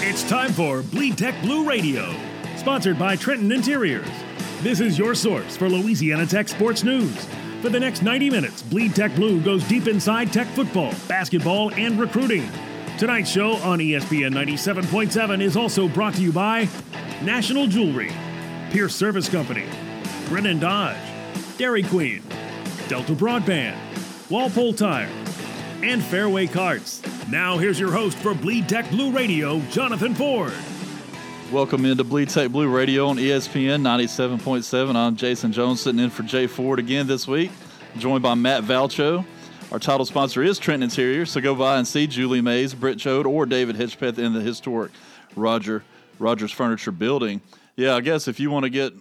It's time for Bleed Tech Blue Radio, sponsored by Trenton Interiors. This is your source for Louisiana Tech sports news. For the next 90 minutes, Bleed Tech Blue goes deep inside Tech football, basketball, and recruiting. Tonight's show on ESPN 97.7 is also brought to you by National Jewelry, Pierce Service Company, Brennan Dodge, Dairy Queen, Delta Broadband, Walpole Tire, and Fairway Carts. Now here's your host for Bleed Tech Blue Radio, Jonathan Ford. Welcome into Bleed Tech Blue Radio on ESPN 97.7. I'm Jason Jones, sitting in for Jay Ford again this week, joined by Matt Valcho. Our title sponsor is Trenton Interior, so go by and see Julie Mays, Britt Chode, or David Hitchpeth in the historic Rogers Furniture building. Yeah, I guess if you want to get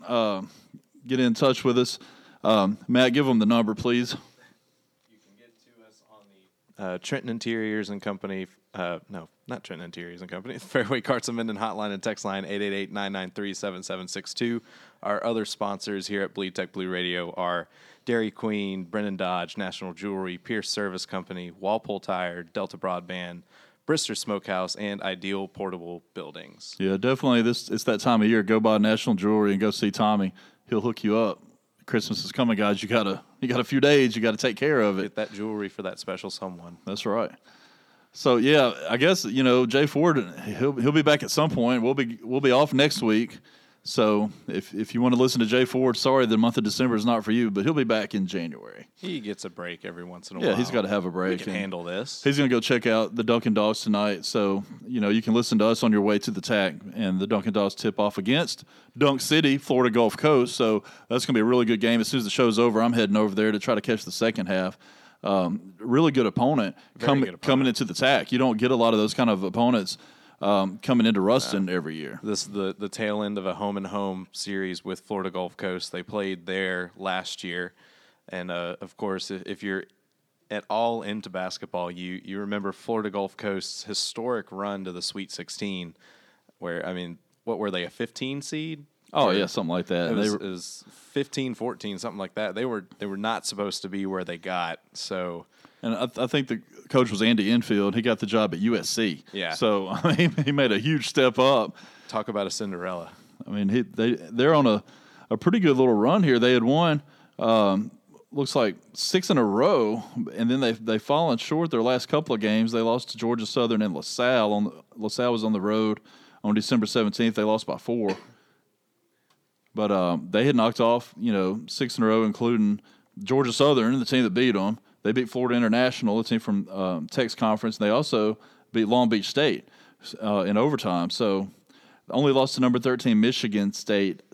in touch with us, Matt, give them the number, please. You can get to us on the Trenton Interiors and Company. No, not Trenton Interiors and Company. Fairway Carts and Minden Hotline and text line 888-993-7762. Our other sponsors here at Bleed Tech Blue Radio are Dairy Queen, Brennan Dodge, National Jewelry, Pierce Service Company, Walpole Tire, Delta Broadband, Brister Smokehouse, and Ideal Portable Buildings. Yeah, definitely. It's that time of year. Go buy National Jewelry and go see Tommy. He'll hook you up. Christmas is coming, guys. You got a few days. You got to take care of it. Get that jewelry for that special someone. That's right. So yeah, I guess Jay Ford, he'll be back at some point. We'll be off next week. So if you want to listen to Jay Ford, sorry, the month of December is not for you, but he'll be back in January. He gets a break every once in a while. Yeah, he's got to have a break. He can handle this. He's going to go check out the Dunkin' Dogs tonight. So, you can listen to us on your way to the TAC, and the Dunkin' Dogs tip off against Dunk City, Florida Gulf Coast. So that's going to be a really good game. As soon as the show's over, I'm heading over there to try to catch the second half. Really good opponent coming into the TAC. You don't get a lot of those kind of opponents coming into Ruston every year. This is the tail end of a home-and-home series with Florida Gulf Coast. They played there last year. And, of course, if you're at all into basketball, you remember Florida Gulf Coast's historic run to the Sweet 16 where, what were they, a 15 seed? Oh, yeah, something like that. It was 15, 14, something like that. They were not supposed to be where they got, so... And I think the coach was Andy Enfield. He got the job at USC. Yeah. So he made a huge step up. Talk about a Cinderella. They're on a pretty good little run here. They had won, looks like 6 in a row, and then they've fallen short their last couple of games. They lost to Georgia Southern and LaSalle. LaSalle was on the road on December 17th. They lost by 4. But they had knocked off, 6 in a row, including Georgia Southern, the team that beat them. They beat Florida International, the team from Tech's Conference. And they also beat Long Beach State in overtime. So only lost to number 13 Michigan State,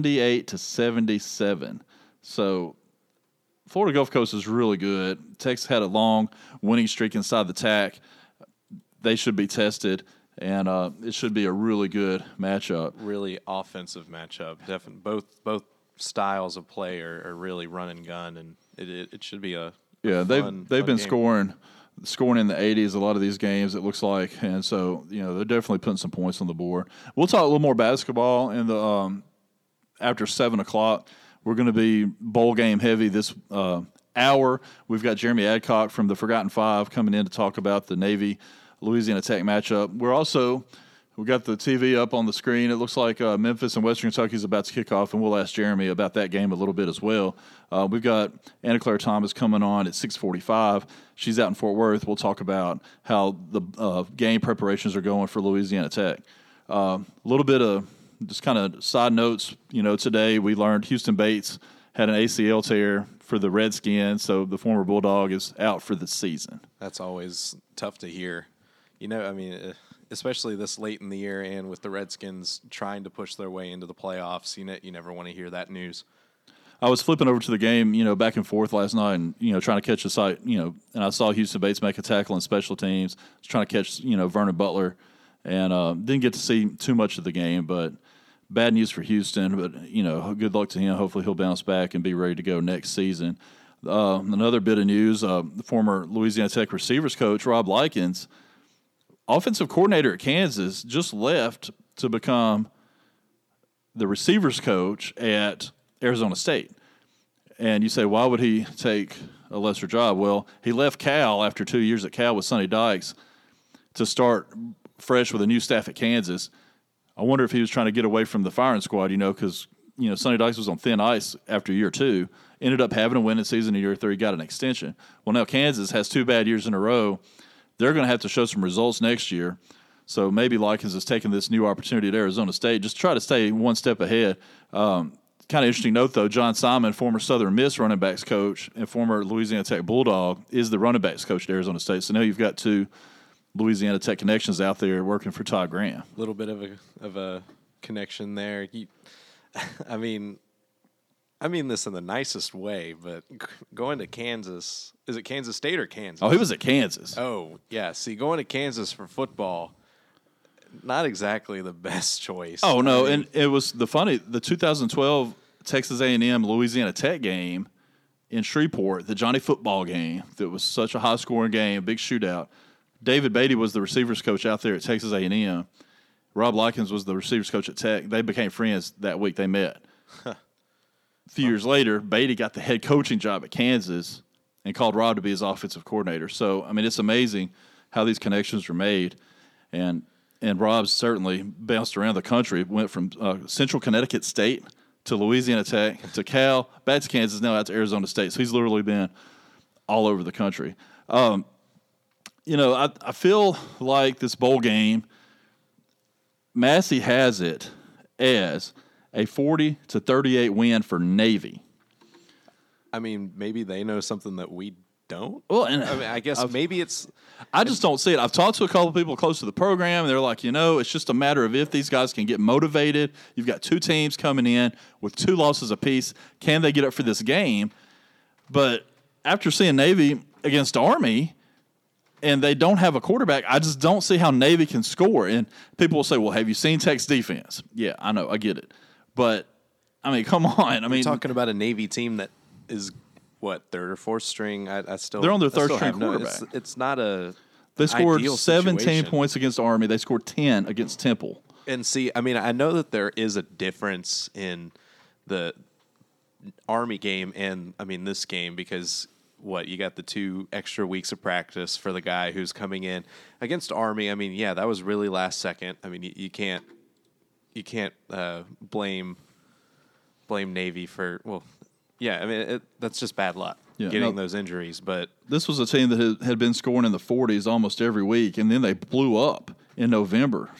78-77. So Florida Gulf Coast is really good. Tech's had a long winning streak inside the TAC. They should be tested. And it should be a really good matchup. Really offensive matchup. Definitely, both styles of play are really run and gun, and it should be a they've been game. scoring in the 80s a lot of these games. It looks like, and so they're definitely putting some points on the board. We'll talk a little more basketball in the after 7:00. We're going to be bowl game heavy this hour. We've got Jeremy Adcock from the Forgotten Five coming in to talk about the Navy Louisiana Tech matchup. We got the TV up on the screen. It looks like Memphis and Western Kentucky is about to kick off, and we'll ask Jeremy about that game a little bit as well. We've got Anna Claire Thomas coming on at 6:45. She's out in Fort Worth. We'll talk about how the game preparations are going for Louisiana Tech. A little bit of just kind of side notes. Today we learned Houston Bates had an ACL tear for the Redskins, so the former Bulldog is out for the season. That's always tough to hear. Especially this late in the year and with the Redskins trying to push their way into the playoffs, you never want to hear that news. I was flipping over to the game, back and forth last night and, trying to catch the sight, and I saw Houston Bates make a tackle in special teams. I was trying to catch, Vernon Butler and didn't get to see too much of the game, but bad news for Houston. But, good luck to him. Hopefully he'll bounce back and be ready to go next season. Another bit of news, the former Louisiana Tech receivers coach, Rob Likens, offensive coordinator at Kansas, just left to become the receivers coach at Arizona State. And you say, why would he take a lesser job? Well, he left Cal after 2 years at Cal with Sonny Dykes to start fresh with a new staff at Kansas. I wonder if he was trying to get away from the firing squad, because Sonny Dykes was on thin ice after year 2, ended up having a winning season in year 3, got an extension. Well, now Kansas has 2 bad years in a row. They're going to have to show some results next year. So maybe Likens is taking this new opportunity at Arizona State just to try to stay one step ahead. Kind of interesting note, though, John Simon, former Southern Miss running backs coach and former Louisiana Tech Bulldog, is the running backs coach at Arizona State. So now you've got 2 Louisiana Tech connections out there working for Todd Graham. A little bit of a connection there. I mean this in the nicest way, but going to Kansas, is it Kansas State or Kansas? Oh, he was at Kansas. Oh, yeah. See, going to Kansas for football, not exactly the best choice. Oh, no, and it was the 2012 Texas A&M Louisiana Tech game in Shreveport, the Johnny football game that was such a high-scoring game, big shootout. David Beatty was the receivers coach out there at Texas A&M. Rob Likens was the receivers coach at Tech. They became friends that week. They met. A few years later, Beatty got the head coaching job at Kansas and called Rob to be his offensive coordinator. So, it's amazing how these connections are made. And Rob's certainly bounced around the country. Went from Central Connecticut State to Louisiana Tech to Cal, back to Kansas, now out to Arizona State. So he's literally been all over the country. I feel like this bowl game, Massey has it as a 40-38 win for Navy. Maybe they know something that we don't. Well, and I guess maybe it's. I just don't see it. I've talked to a couple of people close to the program, and they're like, it's just a matter of if these guys can get motivated. You've got 2 teams coming in with 2 losses apiece. Can they get up for this game? But after seeing Navy against Army, and they don't have a quarterback, I just don't see how Navy can score. And people will say, well, have you seen Tech's defense? Yeah, I know. I get it. But, come on. You're talking about a Navy team that is, what, 3rd or 4th string? I still. They're on their 3rd string quarterback. It's not a. They scored 17 situation. points against Army. They scored 10 against Temple. And see, I know that there is a difference in the Army game and, this game because – you got the 2 extra weeks of practice for the guy who's coming in against Army. That was really last second. You can't blame Navy for that's just bad luck getting those injuries. But this was a team that had been scoring in the 40s almost every week, and then they blew up in November.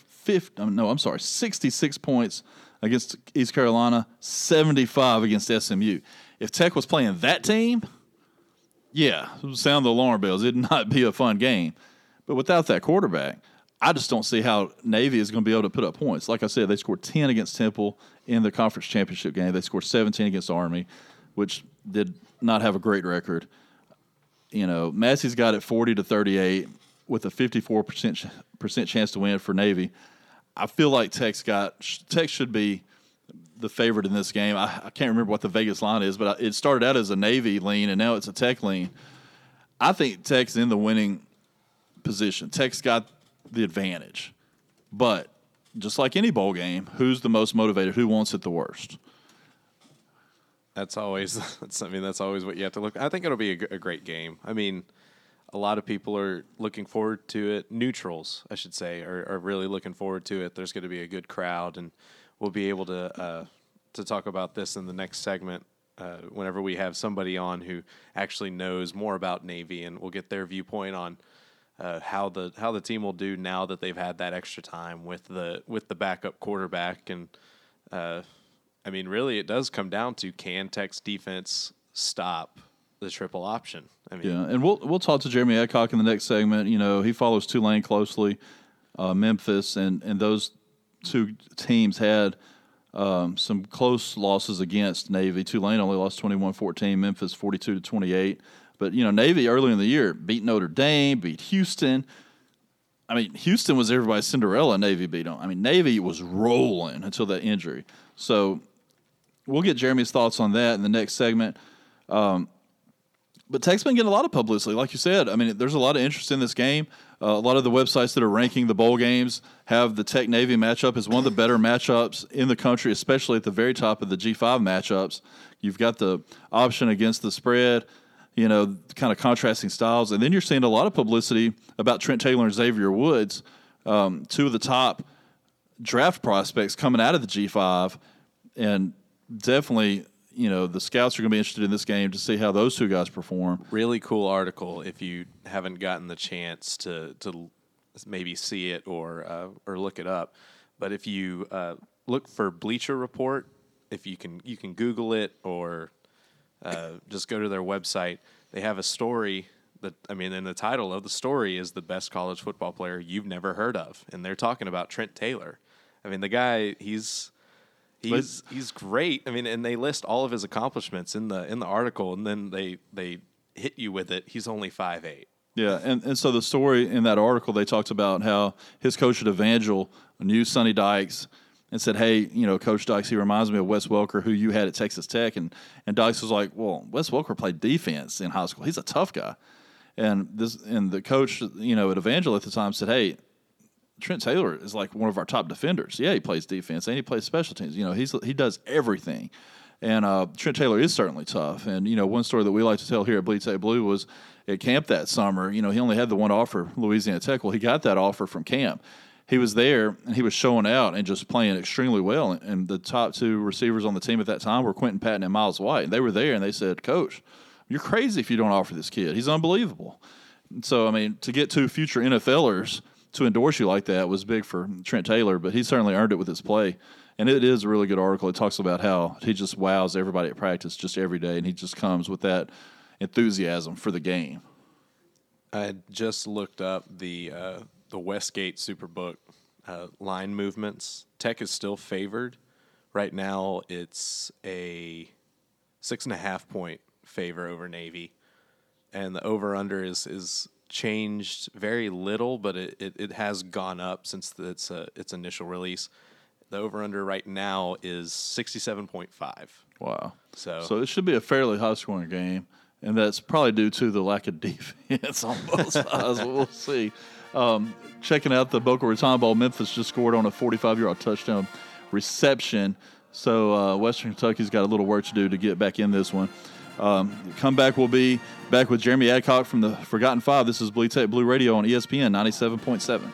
66 points against East Carolina, 75 against SMU. If Tech was playing that team. Yeah, sound the alarm bells. It'd not be a fun game. But without that quarterback, I just don't see how Navy is going to be able to put up points. Like I said, they scored 10 against Temple in the conference championship game. They scored 17 against Army, which did not have a great record. Massey's got it 40-38 with a 54% chance to win for Navy. I feel like Tech should be the favorite in this game. I can't remember what the Vegas line is, but it started out as a Navy lean, and now it's a Tech lean. I think Tech's in the winning position. Tech's got the advantage. But just like any bowl game, who's the most motivated? Who wants it the worst? That's always what you have to look. I think it'll be a great game. A lot of people are looking forward to it. Neutrals, I should say, are really looking forward to it. There's going to be a good crowd, and we'll be able to talk about this in the next segment whenever we have somebody on who actually knows more about Navy, and we'll get their viewpoint on how the team will do now that they've had that extra time with the backup quarterback. And really, it does come down to, can Tech's defense stop the triple option? And we'll talk to Jeremy Adcock in the next segment. He follows Tulane closely, Memphis, and those 2 teams had some close losses against Navy. Tulane only lost 21-14, Memphis 42-28. But, Navy early in the year beat Notre Dame, beat Houston. Houston was everybody's Cinderella. Navy beat them. Navy was rolling until that injury. So we'll get Jeremy's thoughts on that in the next segment. But Tech's been getting a lot of publicity. Like you said, there's a lot of interest in this game. A lot of the websites that are ranking the bowl games have the Tech-Navy matchup as one of the better matchups in the country, especially at the very top of the G5 matchups. You've got the option against the spread, kind of contrasting styles. And then you're seeing a lot of publicity about Trent Taylor and Xavier Woods two of the top draft prospects coming out of the G5, and definitely, the scouts are going to be interested in this game to see how those two guys perform. Really cool article if you haven't gotten the chance to maybe see it or look it up. But if you look for Bleacher Report, if you can Google it or just go to their website. They have a story and the title of the story is the best college football player you've never heard of, and they're talking about Trent Taylor. I mean, the guy, he's great. I mean, and they list all of his accomplishments in the article, and then they hit you with it. He's only 5'8". Yeah, and so the story in that article, they talked about how his coach at Evangel knew Sonny Dykes and said, hey, Coach Dykes, he reminds me of Wes Welker, who you had at Texas Tech. And Dykes was like, well, Wes Welker played defense in high school. He's a tough guy. And the coach, at Evangel at the time said, hey, Trent Taylor is like one of our top defenders. Yeah, he plays defense and he plays special teams. He does everything. And Trent Taylor is certainly tough. And, one story that we like to tell here at Bleed Tech Blue was at camp that summer, he only had the one offer, Louisiana Tech. Well, he got that offer from camp. He was there, and he was showing out and just playing extremely well. And the top two receivers on the team at that time were Quentin Patton and Miles White. And they were there, and they said, Coach, you're crazy if you don't offer this kid. He's unbelievable. And so, to get two future NFLers to endorse you like that was big for Trent Taylor, but he certainly earned it with his play. And it is a really good article. It talks about how he just wows everybody at practice just every day, and he just comes with that enthusiasm for the game. I just looked up the Westgate Superbook line movements. Tech is still favored. Right now, it's a 6.5 point favor over Navy, and the over/under is changed very little, but it has gone up since its initial release. The over/under right now is 67.5. Wow! So it should be a fairly high-scoring game, and that's probably due to the lack of defense on both sides. We'll see. Checking out the Boca Raton Bowl, Memphis just scored on a 45-yard touchdown reception. So Western Kentucky's got a little work to do to get back in this one. Comeback will be back with Jeremy Adcock from the Forgotten Five. This is Bleed Tech Blue Radio on ESPN 97.7.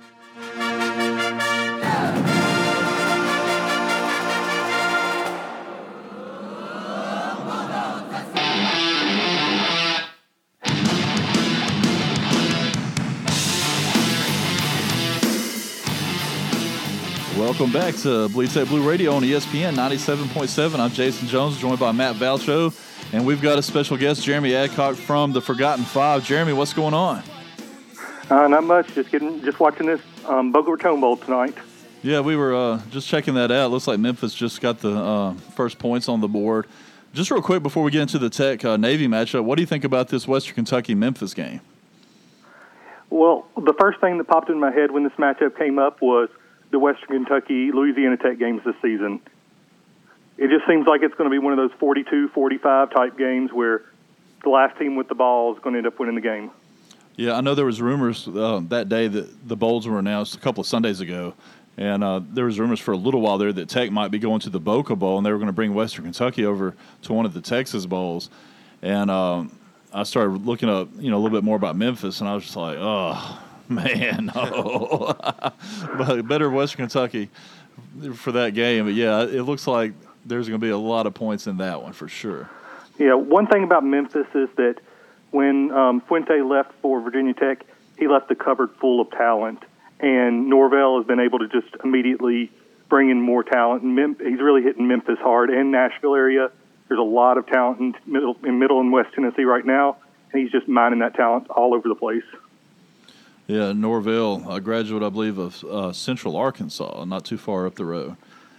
Welcome back to Bleed Tech Blue Radio on ESPN 97.7. I'm Jason Jones, joined by Matt Valcho, and we've got a special guest, Jeremy Adcock from the Forgotten Five. Jeremy, what's going on? Not much. Just watching this Boca Raton Bowl tonight. Yeah, we were just checking that out. Looks like Memphis just got the first points on the board. Just real quick before we get into the Tech Navy matchup, what do you think about this Western Kentucky-Memphis game? Well, the first thing that popped in my head when this matchup came up was the Western Kentucky-Louisiana Tech games this season. It just seems like it's going to be one of those 42-45 type games where the last team with the ball is going to end up winning the game. Yeah, I know there was rumors that day that the bowls were announced a couple of Sundays ago, and there was rumors for a little while there that Tech might be going to the Boca Bowl, and they were going to bring Western Kentucky over to one of the Texas Bowls. And I started looking up, a little bit more about Memphis, and I was just like, oh, man, no. But better Western Kentucky for that game. But, yeah, it looks like there's going to be a lot of points in that one for sure. Yeah, one thing about Memphis is that when Fuente left for Virginia Tech, he left the cupboard full of talent. And Norvell has been able to just immediately bring in more talent. And he's really hitting Memphis hard and Nashville area. There's a lot of talent in middle and West Tennessee right now, and he's just mining that talent all over the place. Yeah, Norvell, a graduate, I believe, of Central Arkansas, not too far up the road.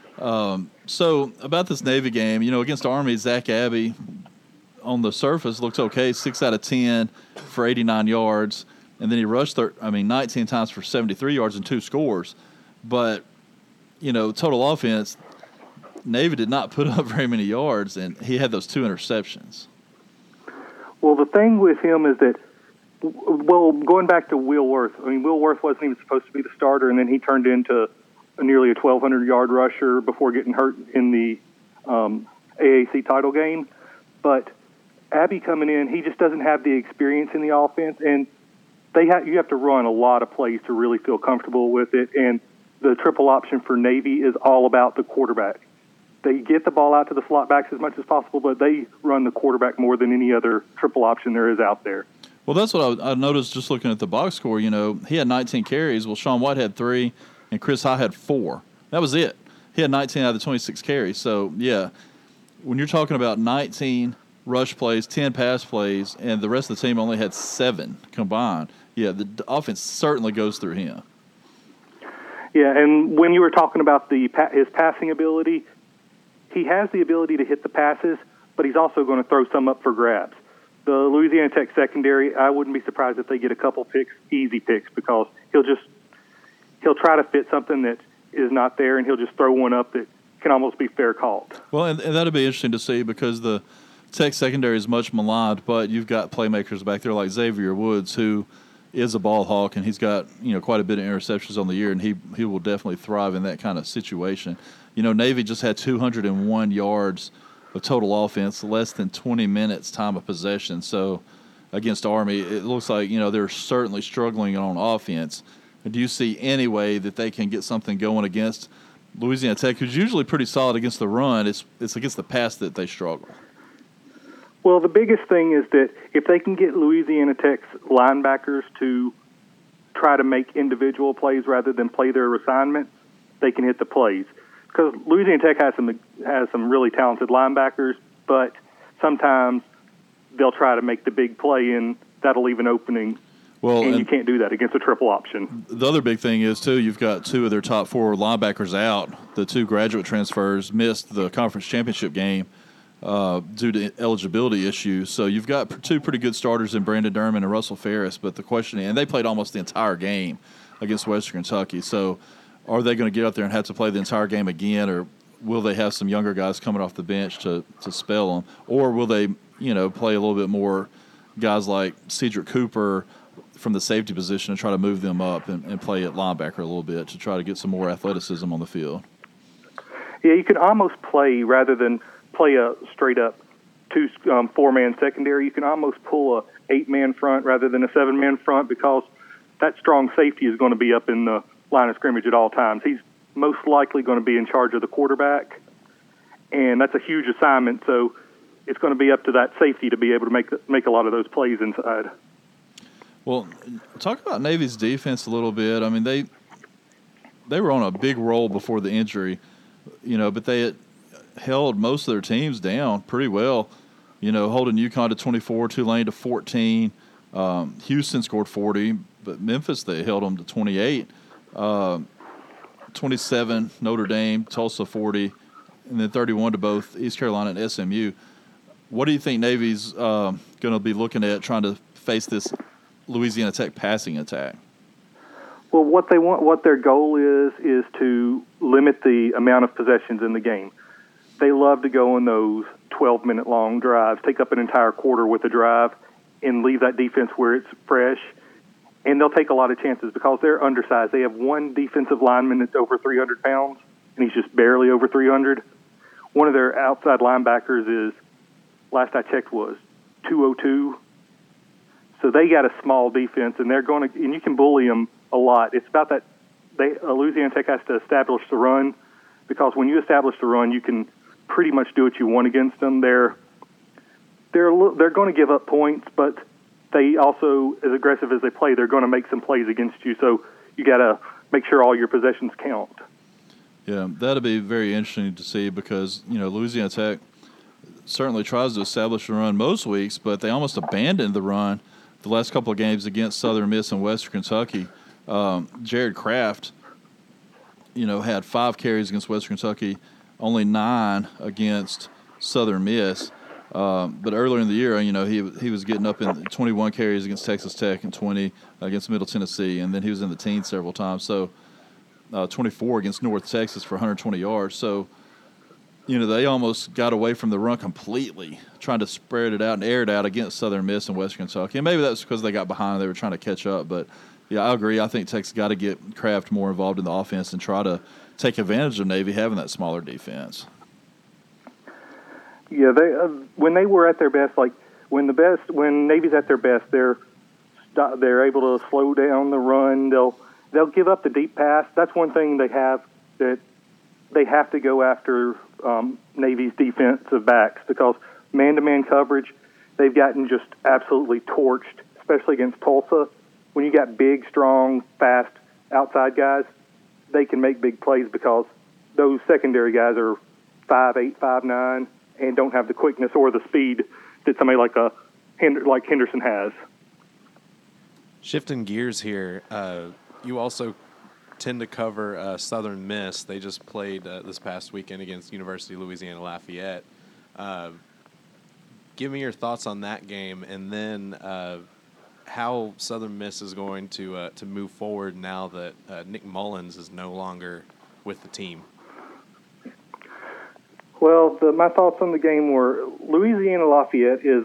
So about this Navy game, against Army, Zach Abbey on the surface looks okay, 6 out of 10 for 89 yards. And then he rushed 19 times for 73 yards and 2 scores. But, total offense, Navy did not put up very many yards, and he had those 2 interceptions. Well, the thing with him is that, going back to Will Worth, Will Worth wasn't even supposed to be the starter, and then he turned into nearly a 1,200-yard rusher before getting hurt in the AAC title game. But Abbey coming in, he just doesn't have the experience in the offense, and you have to run a lot of plays to really feel comfortable with it. And the triple option for Navy is all about the quarterback. They get the ball out to the slot backs as much as possible, but they run the quarterback more than any other triple option there is out there. Well, that's what I noticed just looking at the box score. You know, he had 19 carries. Well, Sean White had 3, and Chris High had 4. That was it. He had 19 out of the 26 carries. So, yeah, when you're talking about 19 rush plays, 10 pass plays, and the rest of the team only had 7 combined, yeah, the offense certainly goes through him. Yeah, and when you were talking about his passing ability, he has the ability to hit the passes, but he's also going to throw some up for grabs. The Louisiana Tech secondary, I wouldn't be surprised if they get a couple picks, easy picks, because he'll try to fit something that is not there, and he'll just throw one up that can almost be fair called. Well, and that'll be interesting to see because the Tech secondary is much maligned, but you've got playmakers back there like Xavier Woods, who is a ball hawk, and he's got quite a bit of interceptions on the year, and he will definitely thrive in that kind of situation. Navy just had 201 yards of total offense, less than 20 minutes time of possession. So against Army, it looks like they're certainly struggling on offense. Do you see any way that they can get something going against Louisiana Tech, who's usually pretty solid against the run? It's against the pass that they struggle. Well, the biggest thing is that if they can get Louisiana Tech's linebackers to try to make individual plays rather than play their assignments, they can hit the plays. Because Louisiana Tech has some really talented linebackers, but sometimes they'll try to make the big play, and that'll leave an opening. Well, and you can't do that against a triple option. The other big thing is, too, you've got 2 of their top 4 linebackers out. The 2 graduate transfers missed the conference championship game due to eligibility issues. So you've got 2 pretty good starters in Brandon Derman and Russell Ferris, but the question is, and they played almost the entire game against Western Kentucky. So are they going to get out there and have to play the entire game again, or will they have some younger guys coming off the bench to spell them? Or will they, play a little bit more guys like Cedric Cooper from the safety position and try to move them up and play at linebacker a little bit to try to get some more athleticism on the field? Yeah, you can almost play, rather than play a straight-up 4-man secondary, you can almost pull a 8-man front rather than a 7-man front, because that strong safety is going to be up in the line of scrimmage at all times. He's most likely going to be in charge of the quarterback, and that's a huge assignment, so it's going to be up to that safety to be able to make a lot of those plays inside. Well, talk about Navy's defense a little bit. I mean, they were on a big roll before the injury, but they had held most of their teams down pretty well, holding UConn to 24, Tulane to 14. Houston scored 40, but Memphis, they held them to 28. 27, Notre Dame, Tulsa 40, and then 31 to both East Carolina and SMU. What do you think Navy's going to be looking at trying to face this Louisiana Tech passing attack? Well, what their goal is to limit the amount of possessions in the game. They love to go on those 12-minute long drives, take up an entire quarter with a drive, and leave that defense where it's fresh. And they'll take a lot of chances because they're undersized. They have one defensive lineman that's over 300 pounds, and he's just barely over 300. One of their outside linebackers is, last I checked, was 202. So they got a small defense, and they're going to, and you can bully them a lot. It's about that. Louisiana Tech has to establish the run, because when you establish the run, you can pretty much do what you want against them. They're going to give up points, but they also, as aggressive as they play, they're going to make some plays against you. So you got to make sure all your possessions count. Yeah, that'll be very interesting to see because, Louisiana Tech certainly tries to establish the run most weeks, but they almost abandoned the run the last couple of games against Southern Miss and Western Kentucky. Jared Kraft, had 5 carries against Western Kentucky, only 9 against Southern Miss. But earlier in the year, he was getting up in 21 carries against Texas Tech and 20 against Middle Tennessee, and then he was in the teens several times. So 24 against North Texas for 120 yards. So, they almost got away from the run completely, trying to spread it out and air it out against Southern Miss and Western Kentucky. And maybe that's because they got behind. They were trying to catch up. But, yeah, I agree. I think Texas got to get Kraft more involved in the offense and try to take advantage of Navy having that smaller defense. Yeah, when they were at their best, when Navy's at their best, their They're able to slow down the run. They'll give up the deep pass. That's one thing they have, that they have to go after Navy's defensive backs, because man-to-man coverage, they've gotten just absolutely torched, especially against Tulsa. When you got big, strong, fast outside guys, they can make big plays because those secondary guys are 5'8", 5'9", and don't have the quickness or the speed that somebody like Henderson has. Shifting gears here, you also tend to cover Southern Miss. They just played this past weekend against University of Louisiana Lafayette. Give me your thoughts on that game, and then how Southern Miss is going to move forward now that Nick Mullins is no longer with the team. Well, my thoughts on the game were Louisiana Lafayette is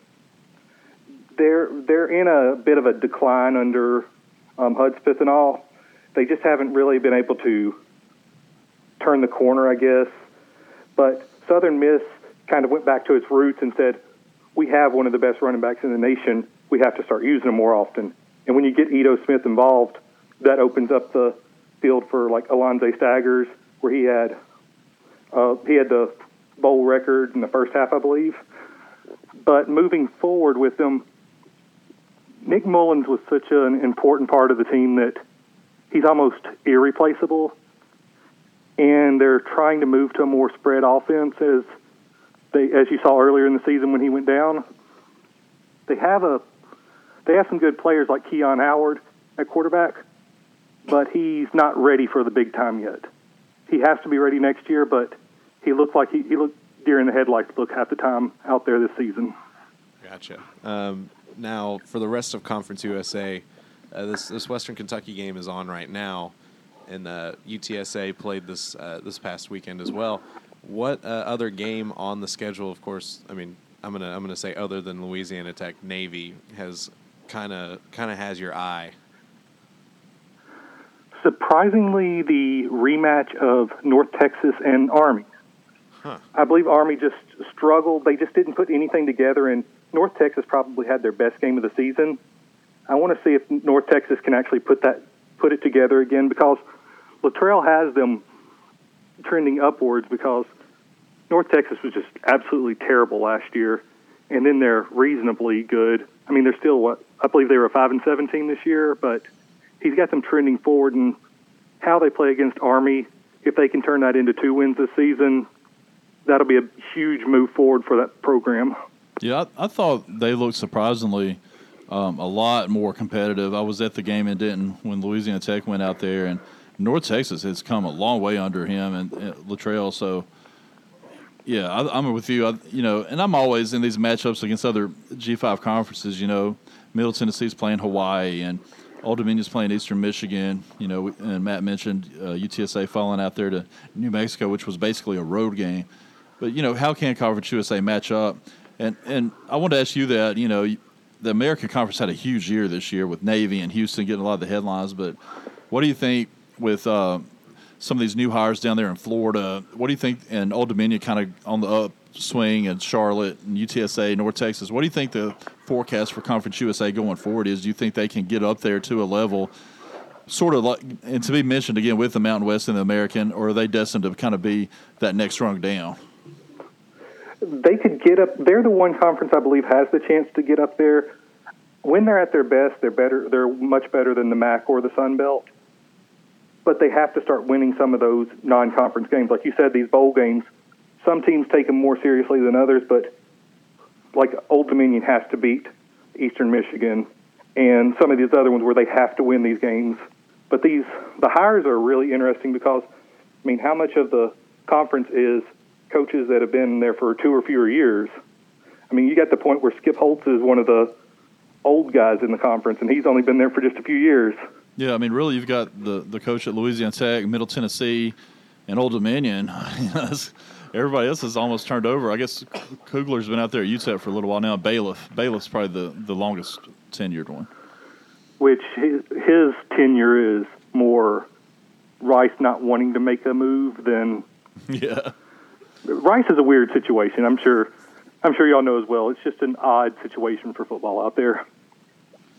they're in a bit of a decline under Hudspeth and all. They just haven't really been able to turn the corner, I guess. But Southern Miss kind of went back to its roots and said, we have one of the best running backs in the nation. We have to start using him more often. And when you get Ito Smith involved, that opens up the field for like Alonze Staggers, where he had the bowl record in the first half, I believe. But moving forward with them, Nick Mullins was such an important part of the team that he's almost irreplaceable. And they're trying to move to a more spread offense, as you saw earlier in the season when he went down. They have some good players like Keon Howard at quarterback, but he's not ready for the big time yet. He has to be ready next year, but he looked like he looked deer in the headlights half the time out there this season. Gotcha. Now, for the rest of Conference USA, this Western Kentucky game is on right now, and UTSA played this past weekend as well. What other game on the schedule? Of course, I mean, I'm gonna say other than Louisiana Tech, Navy has kind of has your eye. Surprisingly, the rematch of North Texas and Army. I believe Army just struggled. They just didn't put anything together, and North Texas probably had their best game of the season. I want to see if North Texas can actually put it together again, because Luttrell has them trending upwards, because North Texas was just absolutely terrible last year, and then they're reasonably good. I mean, they're still I believe they were a 5-7 team this year, but he's got them trending forward, and how they play against Army, if they can turn that into 2 wins this season, that'll be a huge move forward for that program. Yeah, I thought they looked surprisingly a lot more competitive. I was at the game in Denton when Louisiana Tech went out there, and North Texas has come a long way under him and Luttrell. So, yeah, I'm with you. And I'm always in these matchups against other G5 conferences. Middle Tennessee's playing Hawaii, and Old Dominion's playing Eastern Michigan. And Matt mentioned UTSA falling out there to New Mexico, which was basically a road game. But how can Conference USA match up? And I wanted to ask you that. The American Conference had a huge year this year with Navy and Houston getting a lot of the headlines. But what do you think with some of these new hires down there in Florida? What do you think? And Old Dominion kind of on the upswing, and Charlotte and UTSA, North Texas. What do you think the forecast for Conference USA going forward is? Do you think they can get up there to a level sort of like, and to be mentioned again with the Mountain West and the American, or are they destined to kind of be that next rung down? They could get up. They're the one conference I believe has the chance to get up there. When they're at their best, they're better. They're much better than the MAC or the Sun Belt. But they have to start winning some of those non-conference games. Like you said, these bowl games, some teams take them more seriously than others, but like Old Dominion has to beat Eastern Michigan and some of these other ones where they have to win these games. But the hires are really interesting because, how much of the conference is coaches that have been there for 2 or fewer years? You got the point where Skip Holtz is one of the old guys in the conference, and he's only been there for just a few years. Yeah, really, you've got the coach at Louisiana Tech, Middle Tennessee, and Old Dominion. Everybody else has almost turned over. I guess Kugler's been out there at UTEP for a little while now. Bailiff's probably the longest tenured one. Which his tenure is more Rice not wanting to make a move than yeah. Rice is a weird situation. I'm sure y'all know as well. It's just an odd situation for football out there.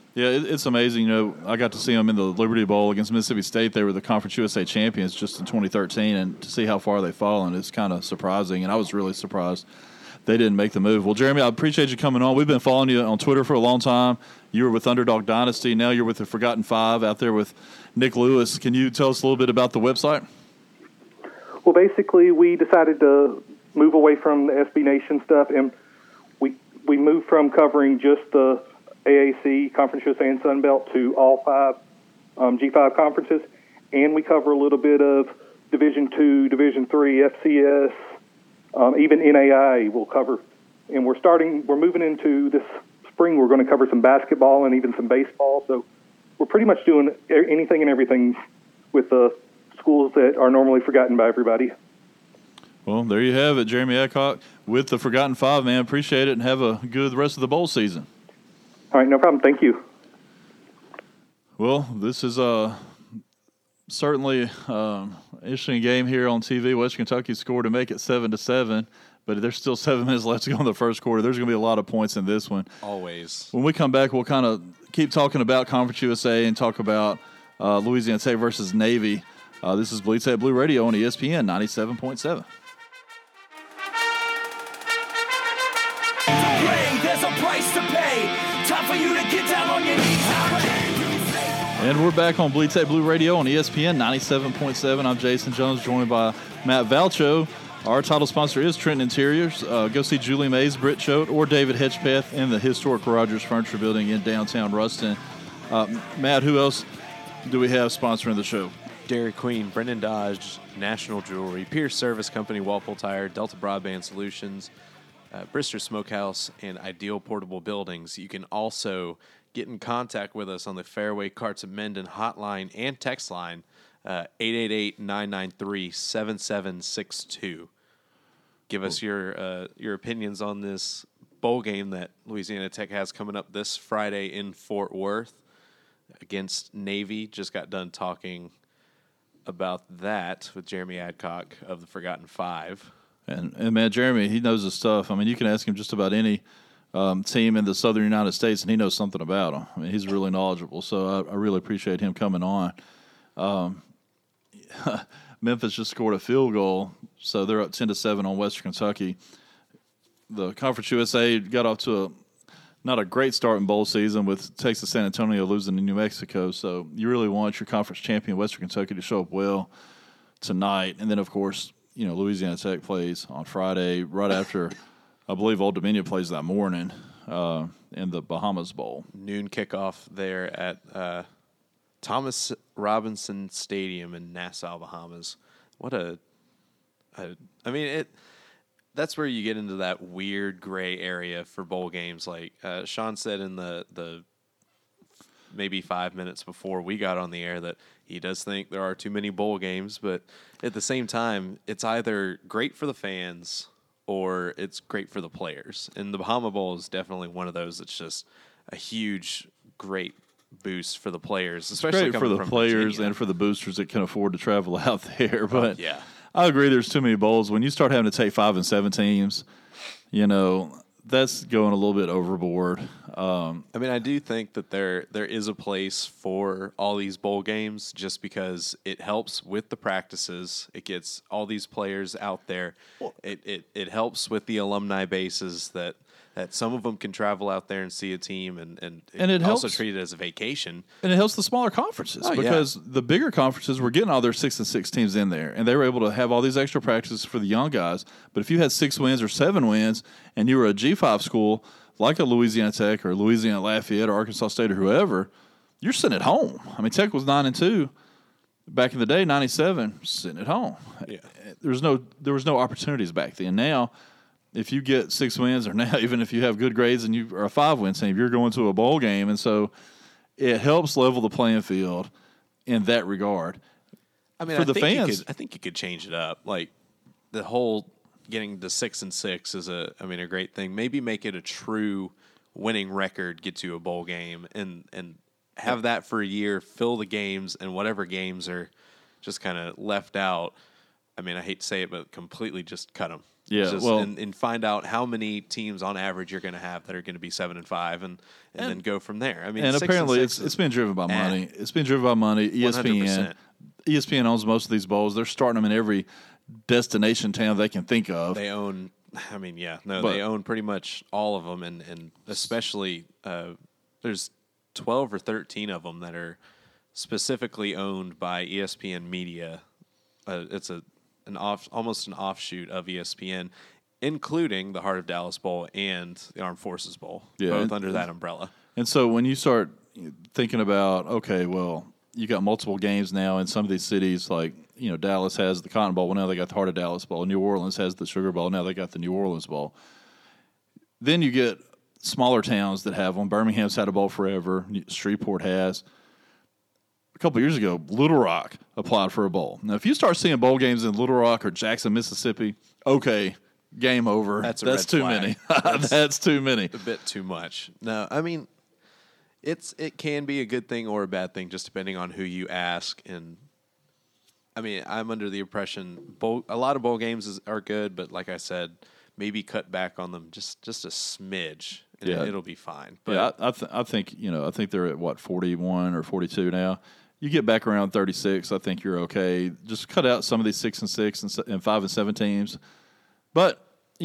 Yeah, it's amazing. I got to see them in the Liberty Bowl against Mississippi State. They were the Conference USA champions just in 2013, and to see how far they've fallen is kind of surprising, and I was really surprised they didn't make the move. Well, Jeremy, I appreciate you coming on. We've been following you on Twitter for a long time. You were with Underdog Dynasty. Now you're with the Forgotten Five out there with Nick Lewis. Can you tell us a little bit about the website? Well, basically, we decided to move away from the SB Nation stuff, and we moved from covering just the AAC, Conference USA, and Sun Belt to all 5 G5 conferences, and we cover a little bit of Division II, Division III, FCS, even NAI we'll cover. And we're moving into this spring, we're going to cover some basketball and even some baseball, so we're pretty much doing anything and everything with the schools that are normally forgotten by everybody. Well, there you have it, Jeremy Adcock with the Forgotten Five, man. Appreciate it, and have a good rest of the bowl season. All right, no problem. Thank you. Well, this is certainly an interesting game here on TV. Western Kentucky scored to make it 7-7, but there's still 7 minutes left to go in the first quarter. There's going to be a lot of points in this one. Always. When we come back, we'll kind of keep talking about Conference USA and talk about Louisiana Tech versus Navy. This is Bleed Tech Blue Radio on ESPN 97.7. There's a price to pay. Time for you to get down on your knees. And we're back on Bleed Tech Blue Radio on ESPN 97.7. I'm Jason Jones, joined by Matt Valcho. Our title sponsor is Trenton Interiors. Go see Julie Mays, Britt Choate, or David Hedgepeth in the historic Rogers Furniture Building in downtown Ruston. Matt, who else do we have sponsoring the show? Dairy Queen, Brendan Dodge, National Jewelry, Pierce Service Company, Walpole Tire, Delta Broadband Solutions, Brister Smokehouse, and Ideal Portable Buildings. You can also get in contact with us on the Fairway Carts of Mendon hotline and text line, 888-993-7762. Give us your opinions on this bowl game that Louisiana Tech has coming up this Friday in Fort Worth against Navy. Just got done talking about that with Jeremy Adcock of the Forgotten Five. And man, Jeremy, he knows his stuff. I mean, you can ask him just about any team in the Southern United States, and he knows something about them. I mean, he's really knowledgeable. So I really appreciate him coming on. Memphis just scored a field goal, so they're up 10-7 on Western Kentucky. The Conference USA got off to not a great start in bowl season with Texas San Antonio losing to New Mexico. So you really want your conference champion, Western Kentucky, to show up well tonight. And then, of course, Louisiana Tech plays on Friday right after, I believe, Old Dominion plays that morning in the Bahamas Bowl. Noon kickoff there at Thomas Robinson Stadium in Nassau, Bahamas. That's where you get into that weird gray area for bowl games. Like Sean said in the maybe 5 minutes before we got on the air that he does think there are too many bowl games, but at the same time, it's either great for the fans or it's great for the players. And the Bahama Bowl is definitely one of those that's just a huge, great boost for the players, especially great for the players Virginia. And for the boosters that can afford to travel out there. But yeah. I agree there's too many bowls. When you start having to take 5 and 7 teams, that's going a little bit overboard. I do think that there is a place for all these bowl games just because it helps with the practices. It gets all these players out there. It helps with the alumni bases that some of them can travel out there and see a team and it also treat it as a vacation. And it helps the smaller conferences because the bigger conferences were getting all their 6 and 6 teams in there, and they were able to have all these extra practices for the young guys. But if you had 6 wins or 7 wins and you were a G5 school like a Louisiana Tech or Louisiana Lafayette or Arkansas State or whoever, you're sitting at home. I mean, Tech was 9-2 back in the day, 97, sitting at home. Yeah. There was no opportunities back then. Now, if you get 6 wins, or now even if you have good grades and you are a 5-win team, you're going to a bowl game, and so it helps level the playing field in that regard. For the fans, I think you could change it up. Like the whole getting to 6 and 6 is a great thing. Maybe make it a true winning record, get to a bowl game, and have that for a year. Fill the games, and whatever games are just kind of left out. I hate to say it, but completely just cut them. Yeah, well, and find out how many teams on average you're going to have that are going to be 7-5, and then go from there. I mean, and 6 apparently and 6 it's been driven by money. It's been driven by money. ESPN 100%. owns most of these bowls. They're starting them in every destination town they can think of. They own. I mean, they own pretty much all of them, and especially there's 12 or 13 of them that are specifically owned by ESPN Media. It's almost an offshoot of ESPN, including the Heart of Dallas Bowl and the Armed Forces Bowl, both under that umbrella. And so when you start thinking about, okay, well, you got multiple games now in some of these cities, like, Dallas has the Cotton Bowl. Well, now they got the Heart of Dallas Bowl. New Orleans has the Sugar Bowl. Now they got the New Orleans Bowl. Then you get smaller towns that have one. Birmingham's had a bowl forever. Shreveport has. A couple years ago, Little Rock applied for a bowl. Now, if you start seeing bowl games in Little Rock or Jackson, Mississippi, okay, game over. That's too many. That's too many. A bit too much. No, I mean, it can be a good thing or a bad thing just depending on who you ask. And I mean, I'm under the impression a lot of bowl games are good, but like I said, maybe cut back on them just a smidge, and it'll be fine. But I think they're at what 41 or 42 now. You get back around 36, I think you're okay. Just cut out some of these 6 and 6 and 5 and 7 teams. But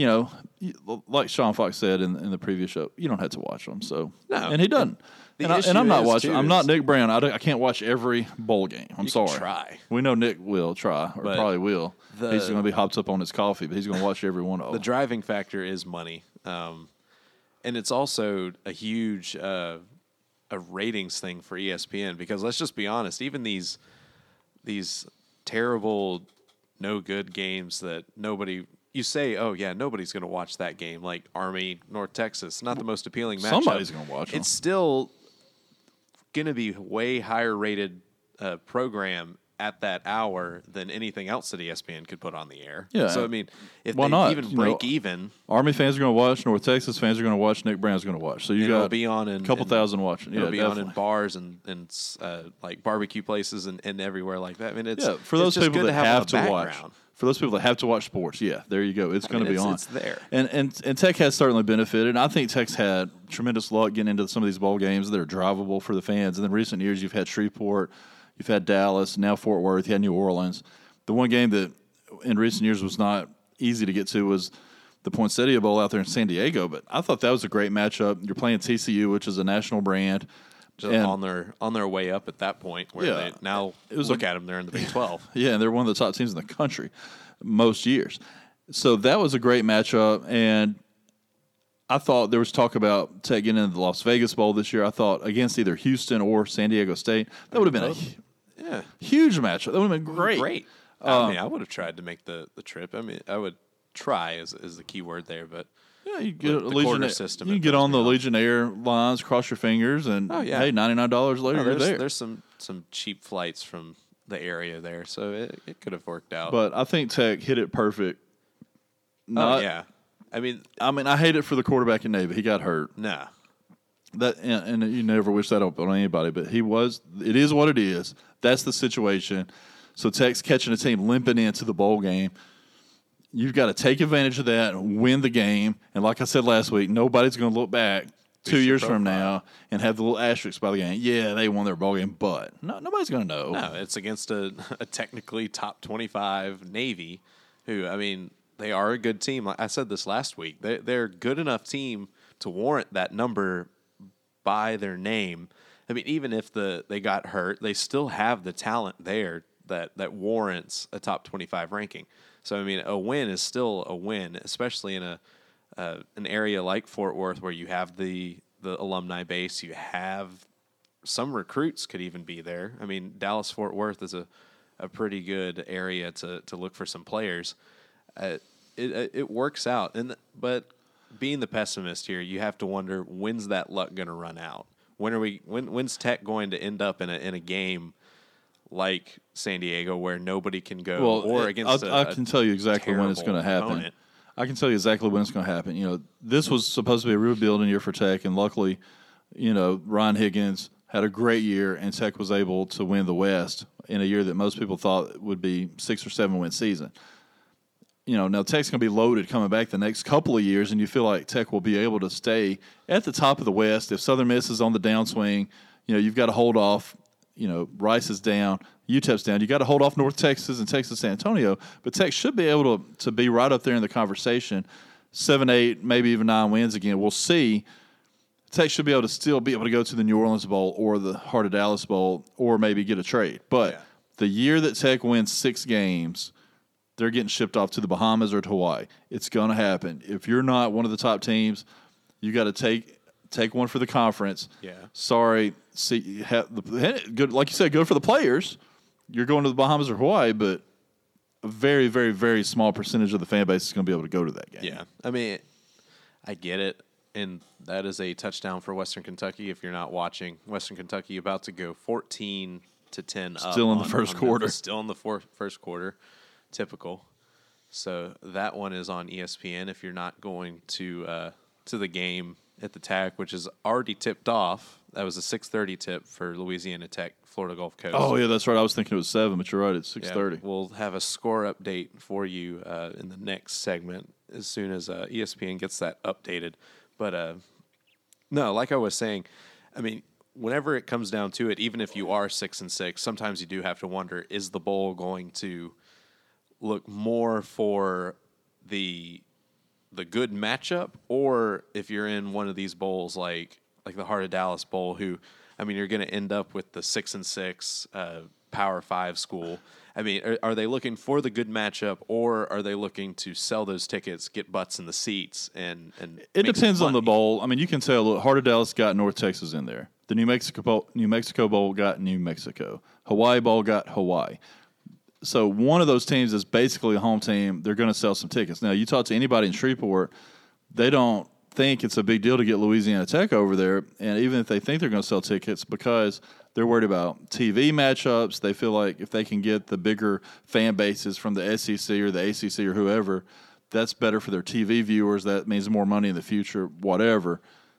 like Sean Fox said in the previous show, you don't have to watch them. So and he doesn't. And I'm not watching. I'm not Nick Brown. I can't watch every bowl game. I'm sorry. Try. We know Nick will try, or probably will. He's going to be hopped up on his coffee, but he's going to watch every one of them. The driving factor is money, and it's also a huge a ratings thing for ESPN, because let's just be honest, even these terrible, no good games that nobody. You say, oh, yeah, nobody's going to watch that game, like Army, North Texas. Not the most appealing matchup. Somebody's going to watch them. It's still going to be way higher rated program at that hour than anything else that ESPN could put on the air. Yeah. So, I mean, if why they not? even break even. Army fans are going to watch. North Texas fans are going to watch. Nick Brown's going to watch. So you got be on a couple thousand watching. It'll be definitely. on in bars and like barbecue places and everywhere like that. I mean, it's for those people that have to watch. Background. For those people that have to watch sports, there you go. It's going to be on. It's there. And Tech has certainly benefited. And I think Tech's had tremendous luck getting into some of these bowl games that are drivable for the fans. And in recent years, you've had Shreveport, you've had Dallas, now Fort Worth, you had New Orleans. The one game that in recent years was not easy to get to was the Poinsettia Bowl out there in San Diego. But I thought that was a great matchup. You're playing TCU, which is a national brand. On their way up at that point, where they now look at them, they're in the Big 12. Yeah, and they're one of the top teams in the country most years. So that was a great matchup, and I thought there was talk about Tech getting into the Las Vegas Bowl this year. I thought against either Houston or San Diego State, that would have been a huge matchup. That would have been great. I mean, I would have tried to make the trip. I mean, I would try is the key word there, but. Yeah, you get the quarter system. You can get on the Legionnaire lines, cross your fingers, and hey, $99 later, you're there. There's some cheap flights from the area there, so it could have worked out. But I think Tech hit it perfect. I mean, I hate it for the quarterback in Navy. He got hurt. Nah. That and you never wish that on anybody, but it is what it is. That's the situation. So Tech's catching a team limping into the bowl game. You've got to take advantage of that and win the game. And like I said last week, nobody's going to look back 2 years from now and have the little asterisk by the game. Yeah, they won their ball game, but nobody's going to know. No, it's against a technically top 25 Navy, who, I mean, they are a good team. I said this last week. They're a good enough team to warrant that number by their name. I mean, even if they got hurt, they still have the talent there that warrants a top 25 ranking. So, I mean, a win is still a win, especially in an area like Fort Worth where you have the alumni base. You have some recruits could even be there. I mean, Dallas-Fort Worth is a pretty good area to look for some players. It works out. But being the pessimist here, you have to wonder, when's that luck going to run out? When's Tech going to end up in a game like San Diego, where nobody can go, or against I can tell you exactly when it's going to happen. Opponent. I can tell you exactly when it's going to happen. You know, this was supposed to be a rebuilding year for Tech, and luckily, Ryan Higgins had a great year, and Tech was able to win the West in a year that most people thought would be 6 or 7 win season. now Tech's going to be loaded coming back the next couple of years, and you feel like Tech will be able to stay at the top of the West. If Southern Miss is on the downswing, you've got to hold off. Rice is down, UTEP's down. You got to hold off North Texas and Texas San Antonio, but Tech should be able to be right up there in the conversation. 7, 8, maybe even 9 wins again. We'll see. Tech should be able to still be able to go to the New Orleans Bowl or the Heart of Dallas Bowl or maybe get a trade. But the year that Tech wins 6 games, they're getting shipped off to the Bahamas or to Hawaii. It's going to happen. If you're not one of the top teams, you got to take one for the conference. Yeah. Sorry. See, good, like you said, good for the players. You're going to the Bahamas or Hawaii, but a very, very, very small percentage of the fan base is going to be able to go to that game. Yeah. I mean, I get it. And that is a touchdown for Western Kentucky. If you're not watching, Western Kentucky about to go 14-10 up. Still in the first quarter. Still in the first quarter. Typical. So that one is on ESPN if you're not going to the game at the TAC, which is already tipped off. That was a 6:30 tip for Louisiana Tech, Florida Gulf Coast. Oh, yeah, that's right. I was thinking it was 7, but you're right. It's 6:30. Yeah, we'll have a score update for you in the next segment as soon as ESPN gets that updated. But, no, like I was saying, I mean, whenever it comes down to it, even if you are 6-6, sometimes you do have to wonder, is the bowl going to look more for the good matchup, or if you're in one of these bowls like the Heart of Dallas Bowl, who, I mean, you're going to end up with the 6-6 Power 5 school. I mean, are they looking for the good matchup, or are they looking to sell those tickets, get butts in the seats, and it depends on the bowl. I mean, you can tell. Look, Heart of Dallas got North Texas in there. The New Mexico Bowl got New Mexico. Hawaii Bowl got Hawaii. So one of those teams is basically a home team. They're going to sell some tickets. Now, you talk to anybody in Shreveport, they don't think it's a big deal to get Louisiana Tech over there. And even if they think they're going to sell tickets, because they're worried about TV matchups, they feel like if they can get the bigger fan bases from the SEC or the ACC or whoever, that's better for their TV viewers. That means more money in the future, whatever.